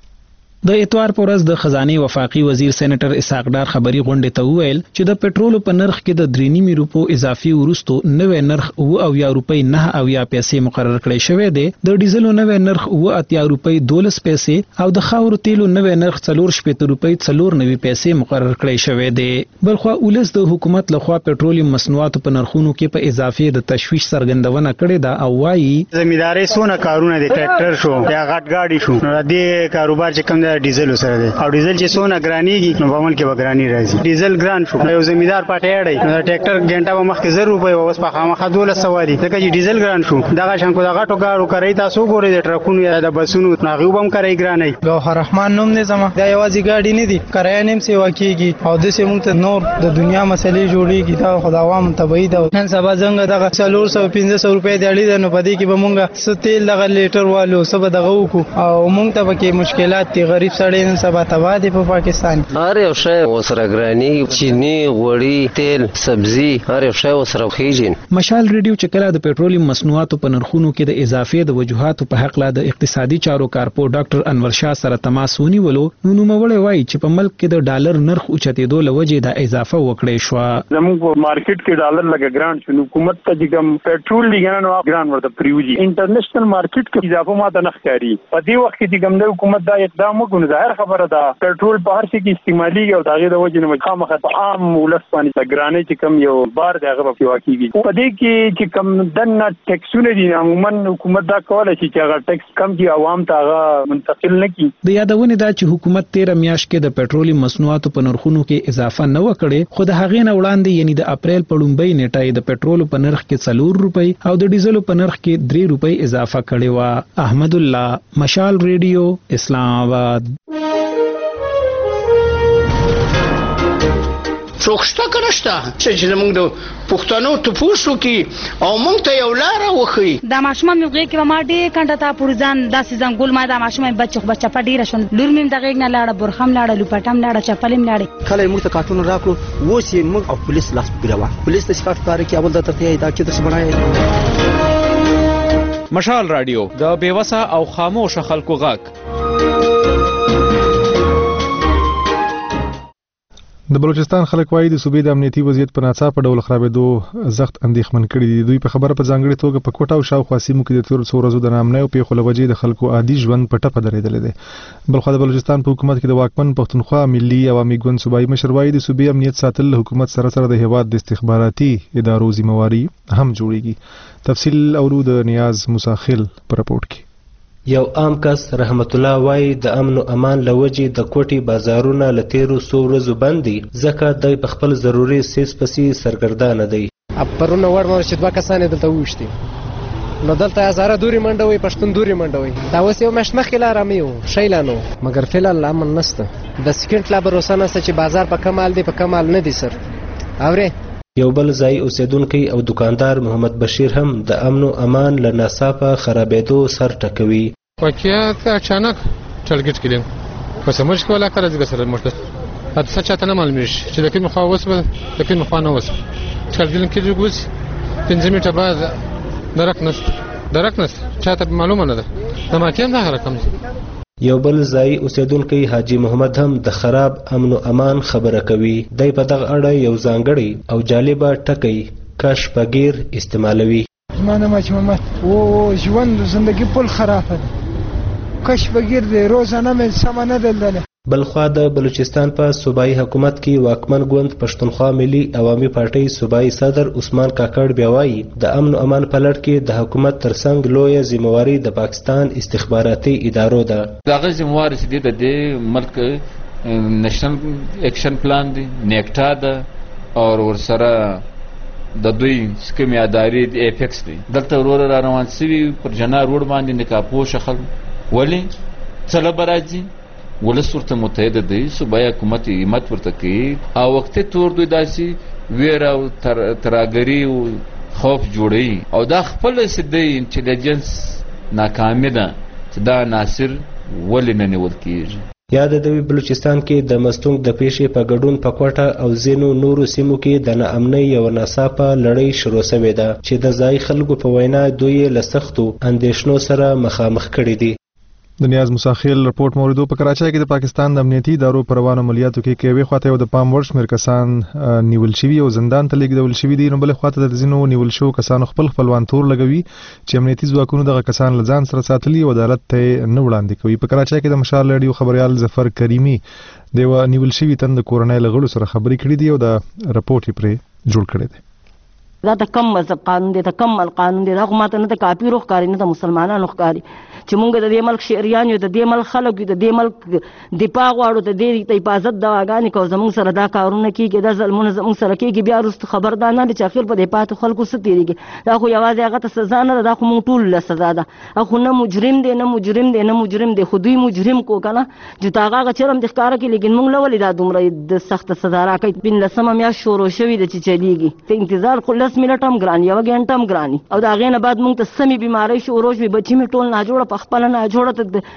د اتوار پر ورځ د خزانه وفاقي وزیر سېنیټر اسحاق ډار خبري غونډه ته وویل چې د پېټرول په نرخ کې د درې نیمې روپو اضافي ورستو نوې نرخ او او یا روپۍ نه او یا پیسې مقرر کړی شوی دی. د ډیزلو نوې نرخ او اتیا روپۍ دولس پیسې او د خاور تیلو نوې نرخ څلور شپږ روپۍ څلور نوې پیسې مقرر کړی شوی دی. بلخوا ولس د حکومت لخوا پېټرولیم مصنوعاتو په نرخونو کې په اضافه د تشویش څرګندونه کړې ده او وایي زمینداري سونه کارونه دي، ټریکټر شو یا غټ گاډي شو، نو د کاروبار چې کوم ډیزل سره دی او ډیزل چې سونه ګرانیږي نو په عمل کې وګرانی راځي. ډیزل ګران شو، یو زمیندار پټه اړای نو ټریکټر ګنټه به مخکې زر روپۍ اوس په خامخا دولس سواري ځکه چې ډیزل ګران شو. دغه شانکو دغه ټو کارو کوي تاسو ګورئ د ټرکونو یا د بسونو ناغو بم کوي ګرانای. ګوهر رحمان نوم نه زما دا یوازې ګاډي نه دي، کرایه نیم سیوا کیږي او د سیمون ته نور د دنیا مسلې جوړیږي. دا خداوام تبعی ده. نن سبا څنګه دغه څلور سوه پنځه سوه روپۍ دی اړې نو پدې کې به مونږه ستیل دغه لیټر والو سبا دغه وکړو او مونږ ته به کې مشکلات دي. غریب سړی نن سبا تبا دي په پاکستان. هر یو شی وسره ګرانی، چینی، غوړي، تیل، سبزی، هر یو شی وسره خېږي. مشال ریډیو چې کله د پېټرولیم مصنوعاتو په نرخونو کې د اضافه د وجوهاتو په حق لا د اقتصادي چارو کارپو ډاکټر انور شاه سره تماس ونیولو نو نوموړی وایي چې په ملک کې د ډالر نرخ اوچتېدو لوجې د اضافه وکړې شو. زموږ په مارکیټ کې ډالر لګا ګران شو، حکومت ته چې کوم پېټرول لګنه نو ګران ورته پریوزي. انټرنیشنل مارکیټ کې اضافه ماته نه ښکاري. په دې وخت کې چې کوم د حکومت دا اقدام وکړي ظاهر خبره ده پېټرول په هر څه کې استعمالي او دغه د وجه نه مخامخ په عام ولس باندې ګرانې چې کوم یو بار دغه په واقعي په دې کې چې کوم دنه ټیکسونه دي عموما حکومت دا کوله چې هغه ټیکس کم دي عوام ته هغه منتقل نه کی. د یادونه دا چې حکومت تیر میاشت کې د پېټرولیم مصنوعاتو په نرخونو کې اضافه نه وکړي خو د هغې نه وړاندې یعنی د اپریل په لومبۍ نیټه د پېټرول په نرخ کې څلور روپۍ او د ډیزلو په نرخ کې درې روپۍ اضافه کړې و. احمد الله، مشال ریډیو، اسلام آباد. څوک شته که نشته چې زموږ د پښتنو تپوس وکړي او موږ ته یو لاره وښیي. دا ماشومان مې غېږ کې به ما ډېر کنډه ته پورې ځان داسې ځنګول ما دا ماشومان بچه خو به چپه ډېره شوه. لور مې هم د غېږ نه لاړه، برخه هم لاړه، لوپټه هم لاړه، چپل هم لاړې. کله یې موږ ته کارټونه راکړو، اوس یې موږ او پولیس لاس په ګرېوان. پولیس داسې کارټ کاره کې اول درته یې دا چې درسه بڼایې. مشال رادیو د بېوسه او خاموش خلکو غږ. د بلوچستان خلک وايي د صوبې د امنیتي وضعیت په ناڅاپه ډول خرابېدو سخت اندېښمن کړي دي. دوی په خبره په ځانګړې توګه په کوټه او شاوخوا سیمو کې د تېرو څو ورځو د ناامنیو پیښو له وجې د خلکو عادي ژوند په ټپه درېدلی دی. بلخوا د بلوچستان په حکومت کې د واکمن پښتونخوا ملي عوامي ګوند صوبایي مشر وايي د صوبې امنیت ساتل له حکومت سره سره د هېواد د استخباراتي ادارو ذمہواري هم جوړیږي. تفصیل اورو د نیاز مساخل په رپورټ کې. یو عام کس رحمت الله وای د امن او امان لوجې د کوټي بازارونه لتیرو سو ورځو باندې ځکه د خپل ضروري سیس پسې سرګردانه دی. پرونه وړ مر چې دوه کسان دلته وښتي نو دلته هزاره دوري منډوي پښتون دوري منډوي دا اوس یو مشت مخې لاره میو شیلانو مګر فعلا امن نشته. د سکند لا بروسانه چې بازار په کمال دی په کمال نه دی سر. اوره یو بل ځای اوسیدونکي او دکاندار محمد بشیر هم د امن او امان له ناڅاپه خرابېدو سر ټکوي. واقعیت اچانک ټارګټ کړم پس موږ کوله کړه چې سره موږ ته څه چاته نه معلوم شي چې د کوم خوا وسه د کوم خوا نه وسه چې کله کې جوړ پنځه میټه بعد درک نست درک نست چاته معلومه نه ده د ما کې نه رقم یو بل ځای اوسیدونکو حاجی محمد هم د خراب امن او امان خبره کوي. دای په دغه اړه یو ځانګړی او جالبه ټکی کش پګیر استعمالوي. زمانه ما چې محمد او ژوند زندگی پل خراب ده. کش پګیر دی روزانه مې سمانه دلدل. بلخوا د بلوچستان په صوبایي حکومت کې واکمن ګوند پښتونخوا ملي عوامي پارټۍ صوبایي صدر عثمان کاکړ بیا وایي د امن او امان په لړ کې د حکومت ترڅنګ لویه ذمہواري د پاکستان استخباراتي ادارو ده. دغه ذمہواري چې د دې ملک نېشنل اکشن پلان دی نیکټا ده او ورسره د دوی سکمې ادارې د ایپکس دی. دلته ورور را روان شوي پر جنا روډ باندې نکاپوشه خلک ولې څه له راځي ولس ورته متحده دی صوبایي حکومت همت ورته کوي او وخت تور دوی داسې ویره او تراګري او خوف جوړوي او دا خپل سدي انټيليجنس ناکامه ده چې دا ناصر ولې نه نیول کیږي. یاد د بلوچستان کې د مستونګ د پیښې په ګډون په کوټه او زینو نورو سیمو کې د ناامنۍ یو ناڅاپه لړۍ شروع شوې ده چې د ځای خلکو په وینا دوی له سختو اندېښنو سره مخامخ کړي دي. د نیاز مساخیل رپورت موردو په کراچۍ کې د پاکستان د امنیتي ادارو په روانو عملیاتو کې کېوي خواته یو د پام وړ شمېر کسان نیول شوي او زندان ته لیږدول شوي دي. نو بلې خواته د ځینو نیول شوو کسانو خپل خپلوان تور لګوي چې امنیتي ځواکونو دغه کسان له ځان سره ساتلي او عدالت ته نه وړاندې کوي. په کراچۍ کې د مشال راډیو خبريال ظفر کریمي د یو نیول شوي تن د کورنۍ له غړو سره خبرې کړې دي او د رپورټ یې پرې جوړ کړی دی. دا د کم مذهب قانون دی، د کم مل قانون دی. دا خو ماته نه د کاپیرو ښکاري نه د مسلمانانو ښکاري چې مونږ د دې ملک شهریان یو، د دې ملک خلک یو، د دې ملک دفاع غواړو، د دې د حفاظت دواګانې کوو. زموږ سره دا کارونه کېږي، دا ظلمونه زموږ سره کېږي، بیا وروسته خبر دا نه دی چې اخر په دې پاتې خلکو څه تېرېږي. دا خو یوازې هغه ته سزا نه ده، دا خو مونږ ټولو له سزا ده. خو نه مجرم دی نه مجرم دی نه مجرم دی، خو دوی مجرم کو که نه چې هغه هغه چرم دې ښکاره کړي. لیکن مونږ له ولې دا دومره د سخته سزا راکوي؟ پنځلسمه میاشت شروع شوې ده چې چلېږي. انتظار خو لس منټه هم ګران یو غنټه هم ګراني او د هغې نه بعد مونږ ته سمې بیمارۍ شروع شوې، بچي مې ټول ناجوړه په خپله ناجوړه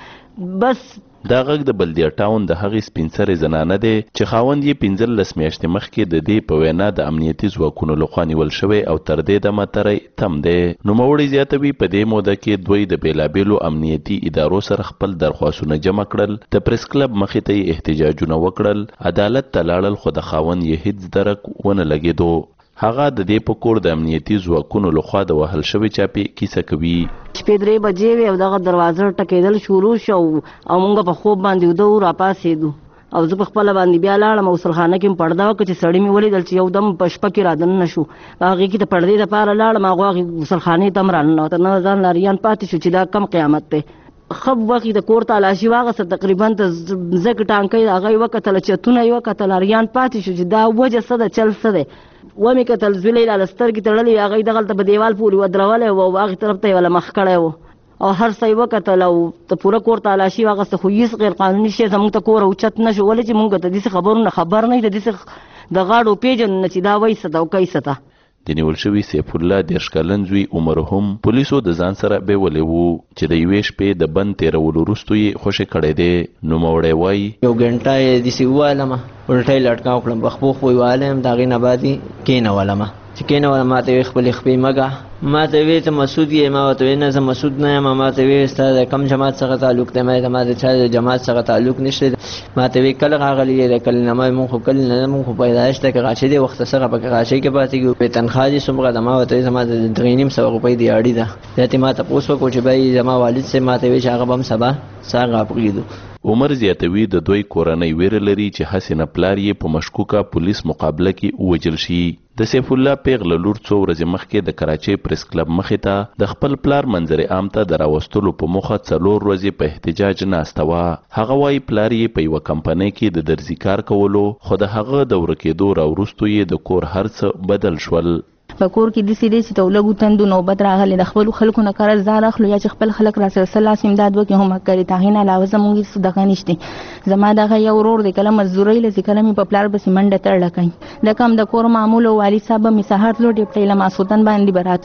بس. دا غږ د بلدیا ټاون د هغې سپین سرې زنانه دی چې خاوند یې پنځلس میاشتې مخکې د دې په وینا د امنیتي ځواکونو لخوا نیول شوی او تر دې دمه تری تم دی. نوموړی زیاتوي په دې موده کې دوی د بېلابېلو امنیتي ادارو سره خپل درخواستونه جمع کړل، د پریس کلب مخې ته یې احتجاجونه وکړل، عدالت ته لاړل، خو د خاوند یې هیڅ درک ونه لګېدو. هغه د دې په کور د امنیتي ځواکونو لخوا د وهل شوي چاپې کیسه کوي. شپې درې بجې وې او دغه دروازه ټکېدل شروع شو او موږ په خوب باندې وده و راپاڅېدو او زه په خپله باندې بیا لاړم او غسلخانه کې مې پرده وکړه چې سړي مې ولیدل چې یو دم په شپه کې رادننه شو. هغې کې د پردې دپاره لاړم، هغو هغې غسلخانې ته هم راننوته، نه ځان لاریان پاتې شو چې دا کم قیامت دی. خب وخت د کور تالاشي واغسته، تقریبا د ځکه ټانکۍ هغه یې وکتله، چتونه یې وکتل، اریان پاتې شو چې دا وجه څه ده، چل څه دی. ومې کتل زویلی لاله سترګې تړلې، هغه یې دغلته په دیوال پورې ودرولی و او هغې طرف ته یې وله مخ کړی و او هر څه یې وکتل او د پوره کور تالاشي واغسته، خو هېڅ غیر قانوني شی زموږ ته کور اوچت نه شو. ولې چې مونږ د داسې خبرونه خبر نه یو، د داسې د غاړو پېژنو نه چې دا وایي څه ده او کوي څه ده. د نیول شوي سیف الله دېرش کلن زوی عمر هم پولیسو د ځان سره بیولی و چې د یوې شپې د بند تېرولو وروستو یې خوشې کړی دی. نوموړی وایي یو ګنټه یې داسې ووهلمه، الټۍ لټکا وکړم، په خپو خپو یې وهلی یم، د هغې نه بعد یې کېنولمه چې کېنولم. ما ته یې خپلې خپې مږه، ما ته وې ته مسعود یې، ما ورته وې نه زه مسعود نه یم. ما ته وې ستا د کم جماعت څخه تعلق دی؟ ما ته ما د چا د جماعت څخه تعلق نشته. ما ته وې کله راغلی یې؟ کله نه. ما مونږ خو کله نه، مونږ خو پیدایش ته کراچۍ دی وخته سره په کراچۍ کې پاتې کېږو. په تنخوا دې څومره ده؟ ما ورته وې زما د درې نیم سوه روپۍ دیاړي ده. بیا ترې ما تپوس وکړو چې بهی زما والد صاحب ما ته وې چې هغه به هم سبا سهار راپرېږدو. عمر زیاتوي د دوی کورنۍ ویره لري چې هسې نه پلار یې په مشکوکه پولیس مقابله کې ووجل شي. د سیف الله پیغله لور څو ورځې مخکې د کراچۍ پریس کلب مخې ته د خپل پلار منظر عام ته د راوستلو په موخه څلور ورځې په احتجاج ناسته وه. هغه وایي پلار یې په یوه کمپنۍ کې د درزي کار کولو، خو د هغه د ورکېدو راوروستو یې د کور هر څه بدل شول. په کور کې داسې دی چې د لږو تندو نوبت راغلی، د خپلو خلکو نه قرض ځان اخلو یا چې خپل خلک راسره څه لاس امداد وکړي هم کوي. د هغې نه علاوه زموږ هېڅ دغه نشته. زما دغه یو ورور دی، کله مزدورۍ لځي، کله مې په پلار پسې منډه تړله کوي. د کم د کور معمول او والد صاحب به مې سهار تلو ډېپټۍ له ماسخوتن باندې به راتلو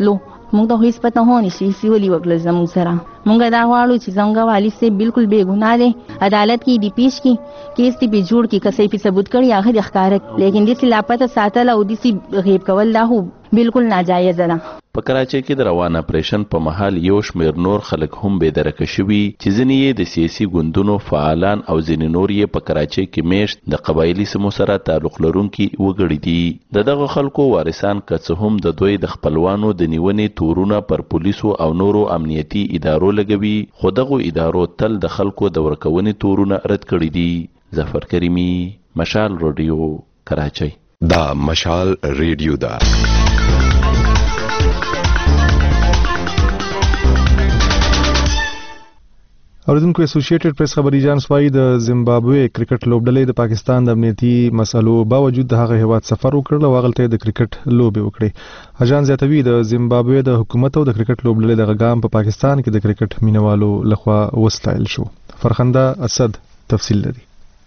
موږ ته هیڅ پته هونه شي چې ولي وکړل زموږ سره. موږ دا غواړو چې زموږ والي صاحب بالکل بے ګناه دی، عدالت کې دی پیش کی کیس دی په جوړ کی کسې په ثبوت کړي هغه د ښکار، لیکن د لاپته ساتل او د غیب کول دا هو بالکل ناجایز ده. په کراچۍ کې د روان اپریشن په مهال یو شمېر نور خلک هم بې درکه شوي چې ځینې یې د سیاسي ګوندونو فعالان او ځینې نور یې په کراچۍ کې میشت د قبایلي سیمو سره تعلق لرونکي وګړي دي. د دغه خلکو وارثان که څه هم د دوی د خپلوانو د نیونې تورونه پر پولیسو او نورو امنیتي ادارو لګوي، خو دغو ادارو تل د خلکو د ورکونې تورونه رد کړي دي. ظفر کریمي، مشال رادیو، کراچۍ. دا مشال ریډیو ده. اوریدونکو اسوسییټډ پریس خبري جان سوای د زیمبابوې کرکټ لوبډلې د پاکستان د امنیتي مسلو باوجود د هغه هیواد سفر وکړ او هغه د کرکټ لوبې وکړې. اجان زیاتوي د زیمبابوې د حکومت او د کرکټ لوبډلې د غام په پاکستان کې د کرکټ مینوالو لخوا وستایل شو. فرخنده اسد تفصیل لري.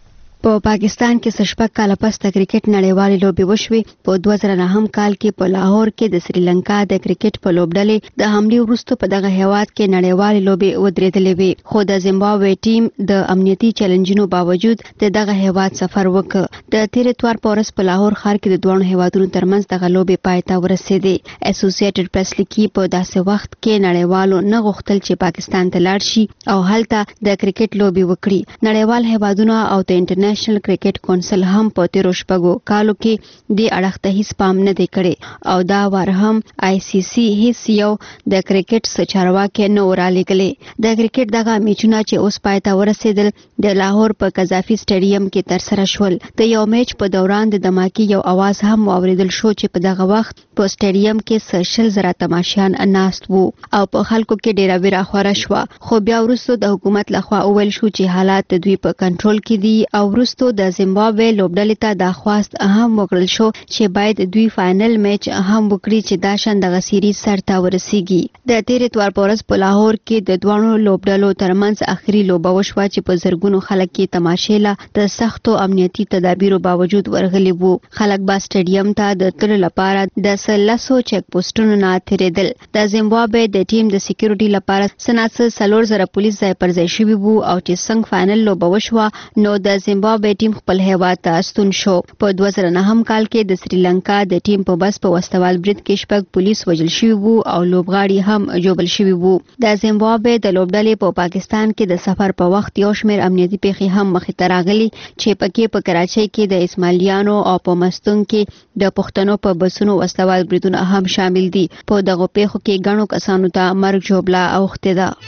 په پاکستان کې سشپک کال پس د کرکټ نړیوالې لوبې وشوې. په دوه زره نهم کال کې په لاهور کې د سریلانکا د کرکټ په لوبډلې د حملې وروسته په دغه هیواد کې نړیوالې لوبې ودرېدلې وې، خو د زیمبابوې ټیم د امنیتي چیلنجونو باوجود د دغه هیواد سفر وکړ. د تیر اتوار په ورځ په لاهور ښار کې د دوه هیوادونو ترمنځ دغه لوبې پای ته ورسېدې. اسوسییټډ پریس لیکي په داسې وخت کې نړیوالو نه غوښتل چې پاکستان ته لاړ شي او هلته د کرکټ لوبې وکړي. نړیوال هیوادونه او د انټرنیشنل نېشنل کرکټ کونسل هم په تیرو شپږو کالو کې د اړخ ته هیڅ پام نه دی کړی او دا وار هم آی سی سی هیڅ یو د کرکټ سچارواکي نه ورالېګلې. د کرکټ دغه میچونه چې اوس پای ته ورسېدل د لاهور په قذافي سټیډیم کې تر سره شول. د یو میچ په دوران د دماکي یو आवाज هم واوریدل شو چې په دغه وخت په سټیډیم کې سشل زره تماشیان ناست وو او په خلکو کې ډیره ویره خوره شو. خو بیا وروسته د حکومت لخوا وویل شو چې حالات د دوی په کنټرول کې دي او وروسته د زیمبابوې لوبډلې ته د خواست هم وکړل شو چې باید دوی فائنل میچ هم وکړي چې دا شان د سیریز سر ته ورسیږي. د تیر اتوار په ورځ په لاهور کې د دوه لوبډلو ترمنځ اخري لوبه وشوه چې په زرګونو خلک کې تماشې له د سختو امنیتي تدابیرو باوجود ورغلي وو. خلک با سټیډیم ته د تلو لپاره د سلسو چک پوسټونو نه تیریدل. د زیمبابوې د ټیم د سکیورټي لپاره سناڅ سلور زره پولیس ځای پر ځای شوي وو او چې څنګه فائنل لوبه وشوه نو د زیمبابوې ټیم خپل هیواد ته ستون شو. په دوه زره نهم کال کې د سریلانکا د ټیم په بس په وستوال برید کې شپږ پولیس وژل شوي وو او لوبغاړي هم ژوبل شوي وو. د زیمبابوې د لوبډلې په پاکستان کې د سفر په وخت یو شمېر امنیتي پیښې هم مخې ته راغلي چې پکې په کراچۍ کې د اسماعیلیانو او په مستون کې د پښتنو په بسونو وستوال بریدونه هم شامل دي. په دغه پیښو کې ګڼو کسانو ته مرګ ژوبله اوښتې ده.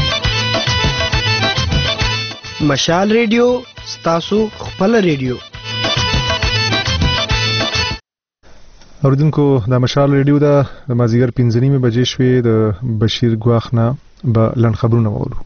مشال ریډیو ستاسو خپل ریډیو. اوریدونکو د مشال ریډیو د مازیګر پنځه نیمې بجې شوې. د بشیر ګواخ نه به لنډ خبرونه واورو.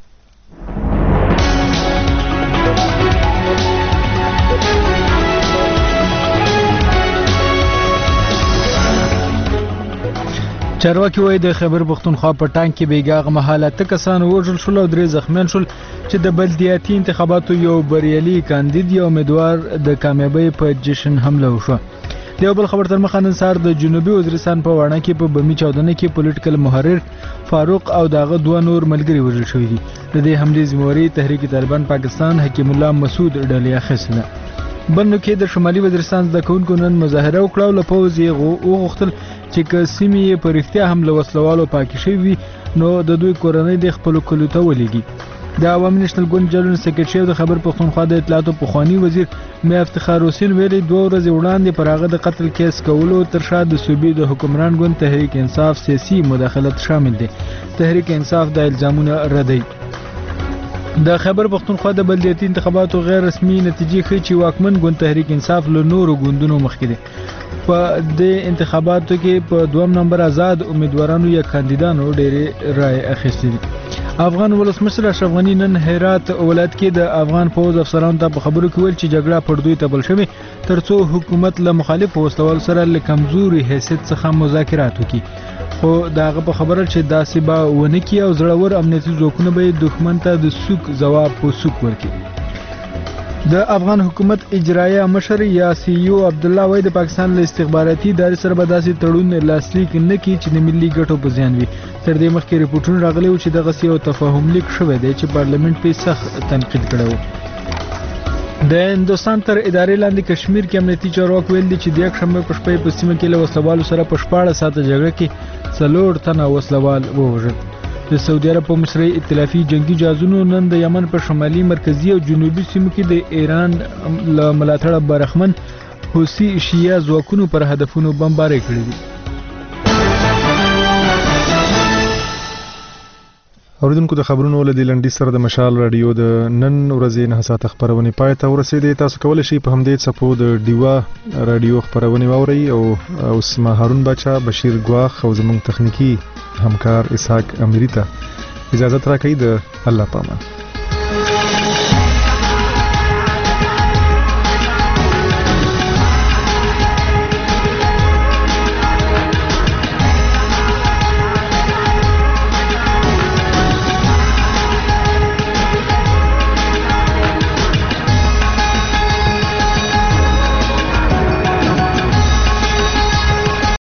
چارواکي وایي د خیبر پښتونخوا په ټانک کې بیګاغ مهاله کسان وژل شول او درې زخمیان شول چې د بلدیاتي انتخاباتو یو بریالي کاندید یا امیدوار د کامیابی په جشن حمله وشوه. د یو بل خبر تر مخه نن سهار د جنوبي وزیرستان په واڼه کې په بمي چاودنه کې پولیټیکل محرر فاروق او داغه دوه نور ملګري وژل شوي دي. د دې حملې ذمہواری تحریک طالبان پاکستان حکیم الله مسعود ډلې اخیستله. بنو کې د شمالي وزیرستان د کوونکو نن مظاهره وکړه او له پوځ یې وغوښتل چې که سیمې یې په رښتیا هم له وسلوالو پاکې شوي وي نو د دوی کورنۍ د خپلو کلیو ته ولېږي. د عوامي نېشنل ګوند جنرال سکرټري او د خیبر پښتونخوا د اطلاعاتو پخواني وزیر میا افتخار حسین ویلي دوه ورځې وړاندې پر هغه د قتل کیس کولو تر شا د صوبې د حکمران ګوند تحریک انصاف سیاسي مداخلت شامل دی. تحریک انصاف د الزامونه ردوي. د خیبر پښتونخوا د بلدیاتي انتخاباتو غیر رسمي نتیجې ښیي چې واکمن ګوند تحریک انصاف له نورو ګوندونو مخکې دی. په دې انتخاباتو کې په دویم نمبر آزاد امیدوارانو یا کاندیدانو ډېرې رایې اخیستې دي. افغان ولسمشر اشرف غني نن هرات ولایت کې د افغان پوځ افسرانو ته په خبرو کې ویل چې جګړه پر دوی تبل شوې ترڅو حکومت له مخالفو وسلوالو سره له کمزوري حیثیت څخه مذاکرات وکړي. خو داغه په خبره چې داسې به ونه کړي او زړور امنیتي ځواکونه به دښمن ته د سوک ځواب په سوک ورکړي. د افغان حکومت اجرایه مشر یا سی یو عبد الله وای د پاکستان له استخباراتي ادارې سره به داسې تړون لاسلیک نه کړي چې د ملي ګټو په زیان وي. تر دې مخکې ریپورټونه راغلي وو چې دغسې یو تفاهم لیک شوی دی چې پارلمنټ پرې سخت تنقید کړی و. د هندوستان تر ادارې لاندې کشمیر کې امنیتي چارواکو ویل دي چې د یکشنبې په شپه په سیمه کې له وسلوالو سره په شپاړس ساعته جګړه کې څلور تنه وسلوال ووژل. د سعودي عرب په مصري ائتلافي جنگي جهازونو نن د یمن په شمالي مرکزي او جنوبي سیمو کې د ایران له ملاتړه برخمن حوثي شیعه ځواکونو پر هدفونو بمبارۍ کړې دي. اوریدونکو د خبرونو له دې لنډي سره د مشال رادیو د نن ورځې نه ساعت خبرونه پای ته ورسېدې. تاسو کولی شئ په همدې څپو د ډیوا رادیو خبرونه واورئ او اوس ما هارون باچا، بشیر ګواخ او زموږ تخنیکی همکار اسحاق امیری ته اجازه راکړئ. د الله پامان.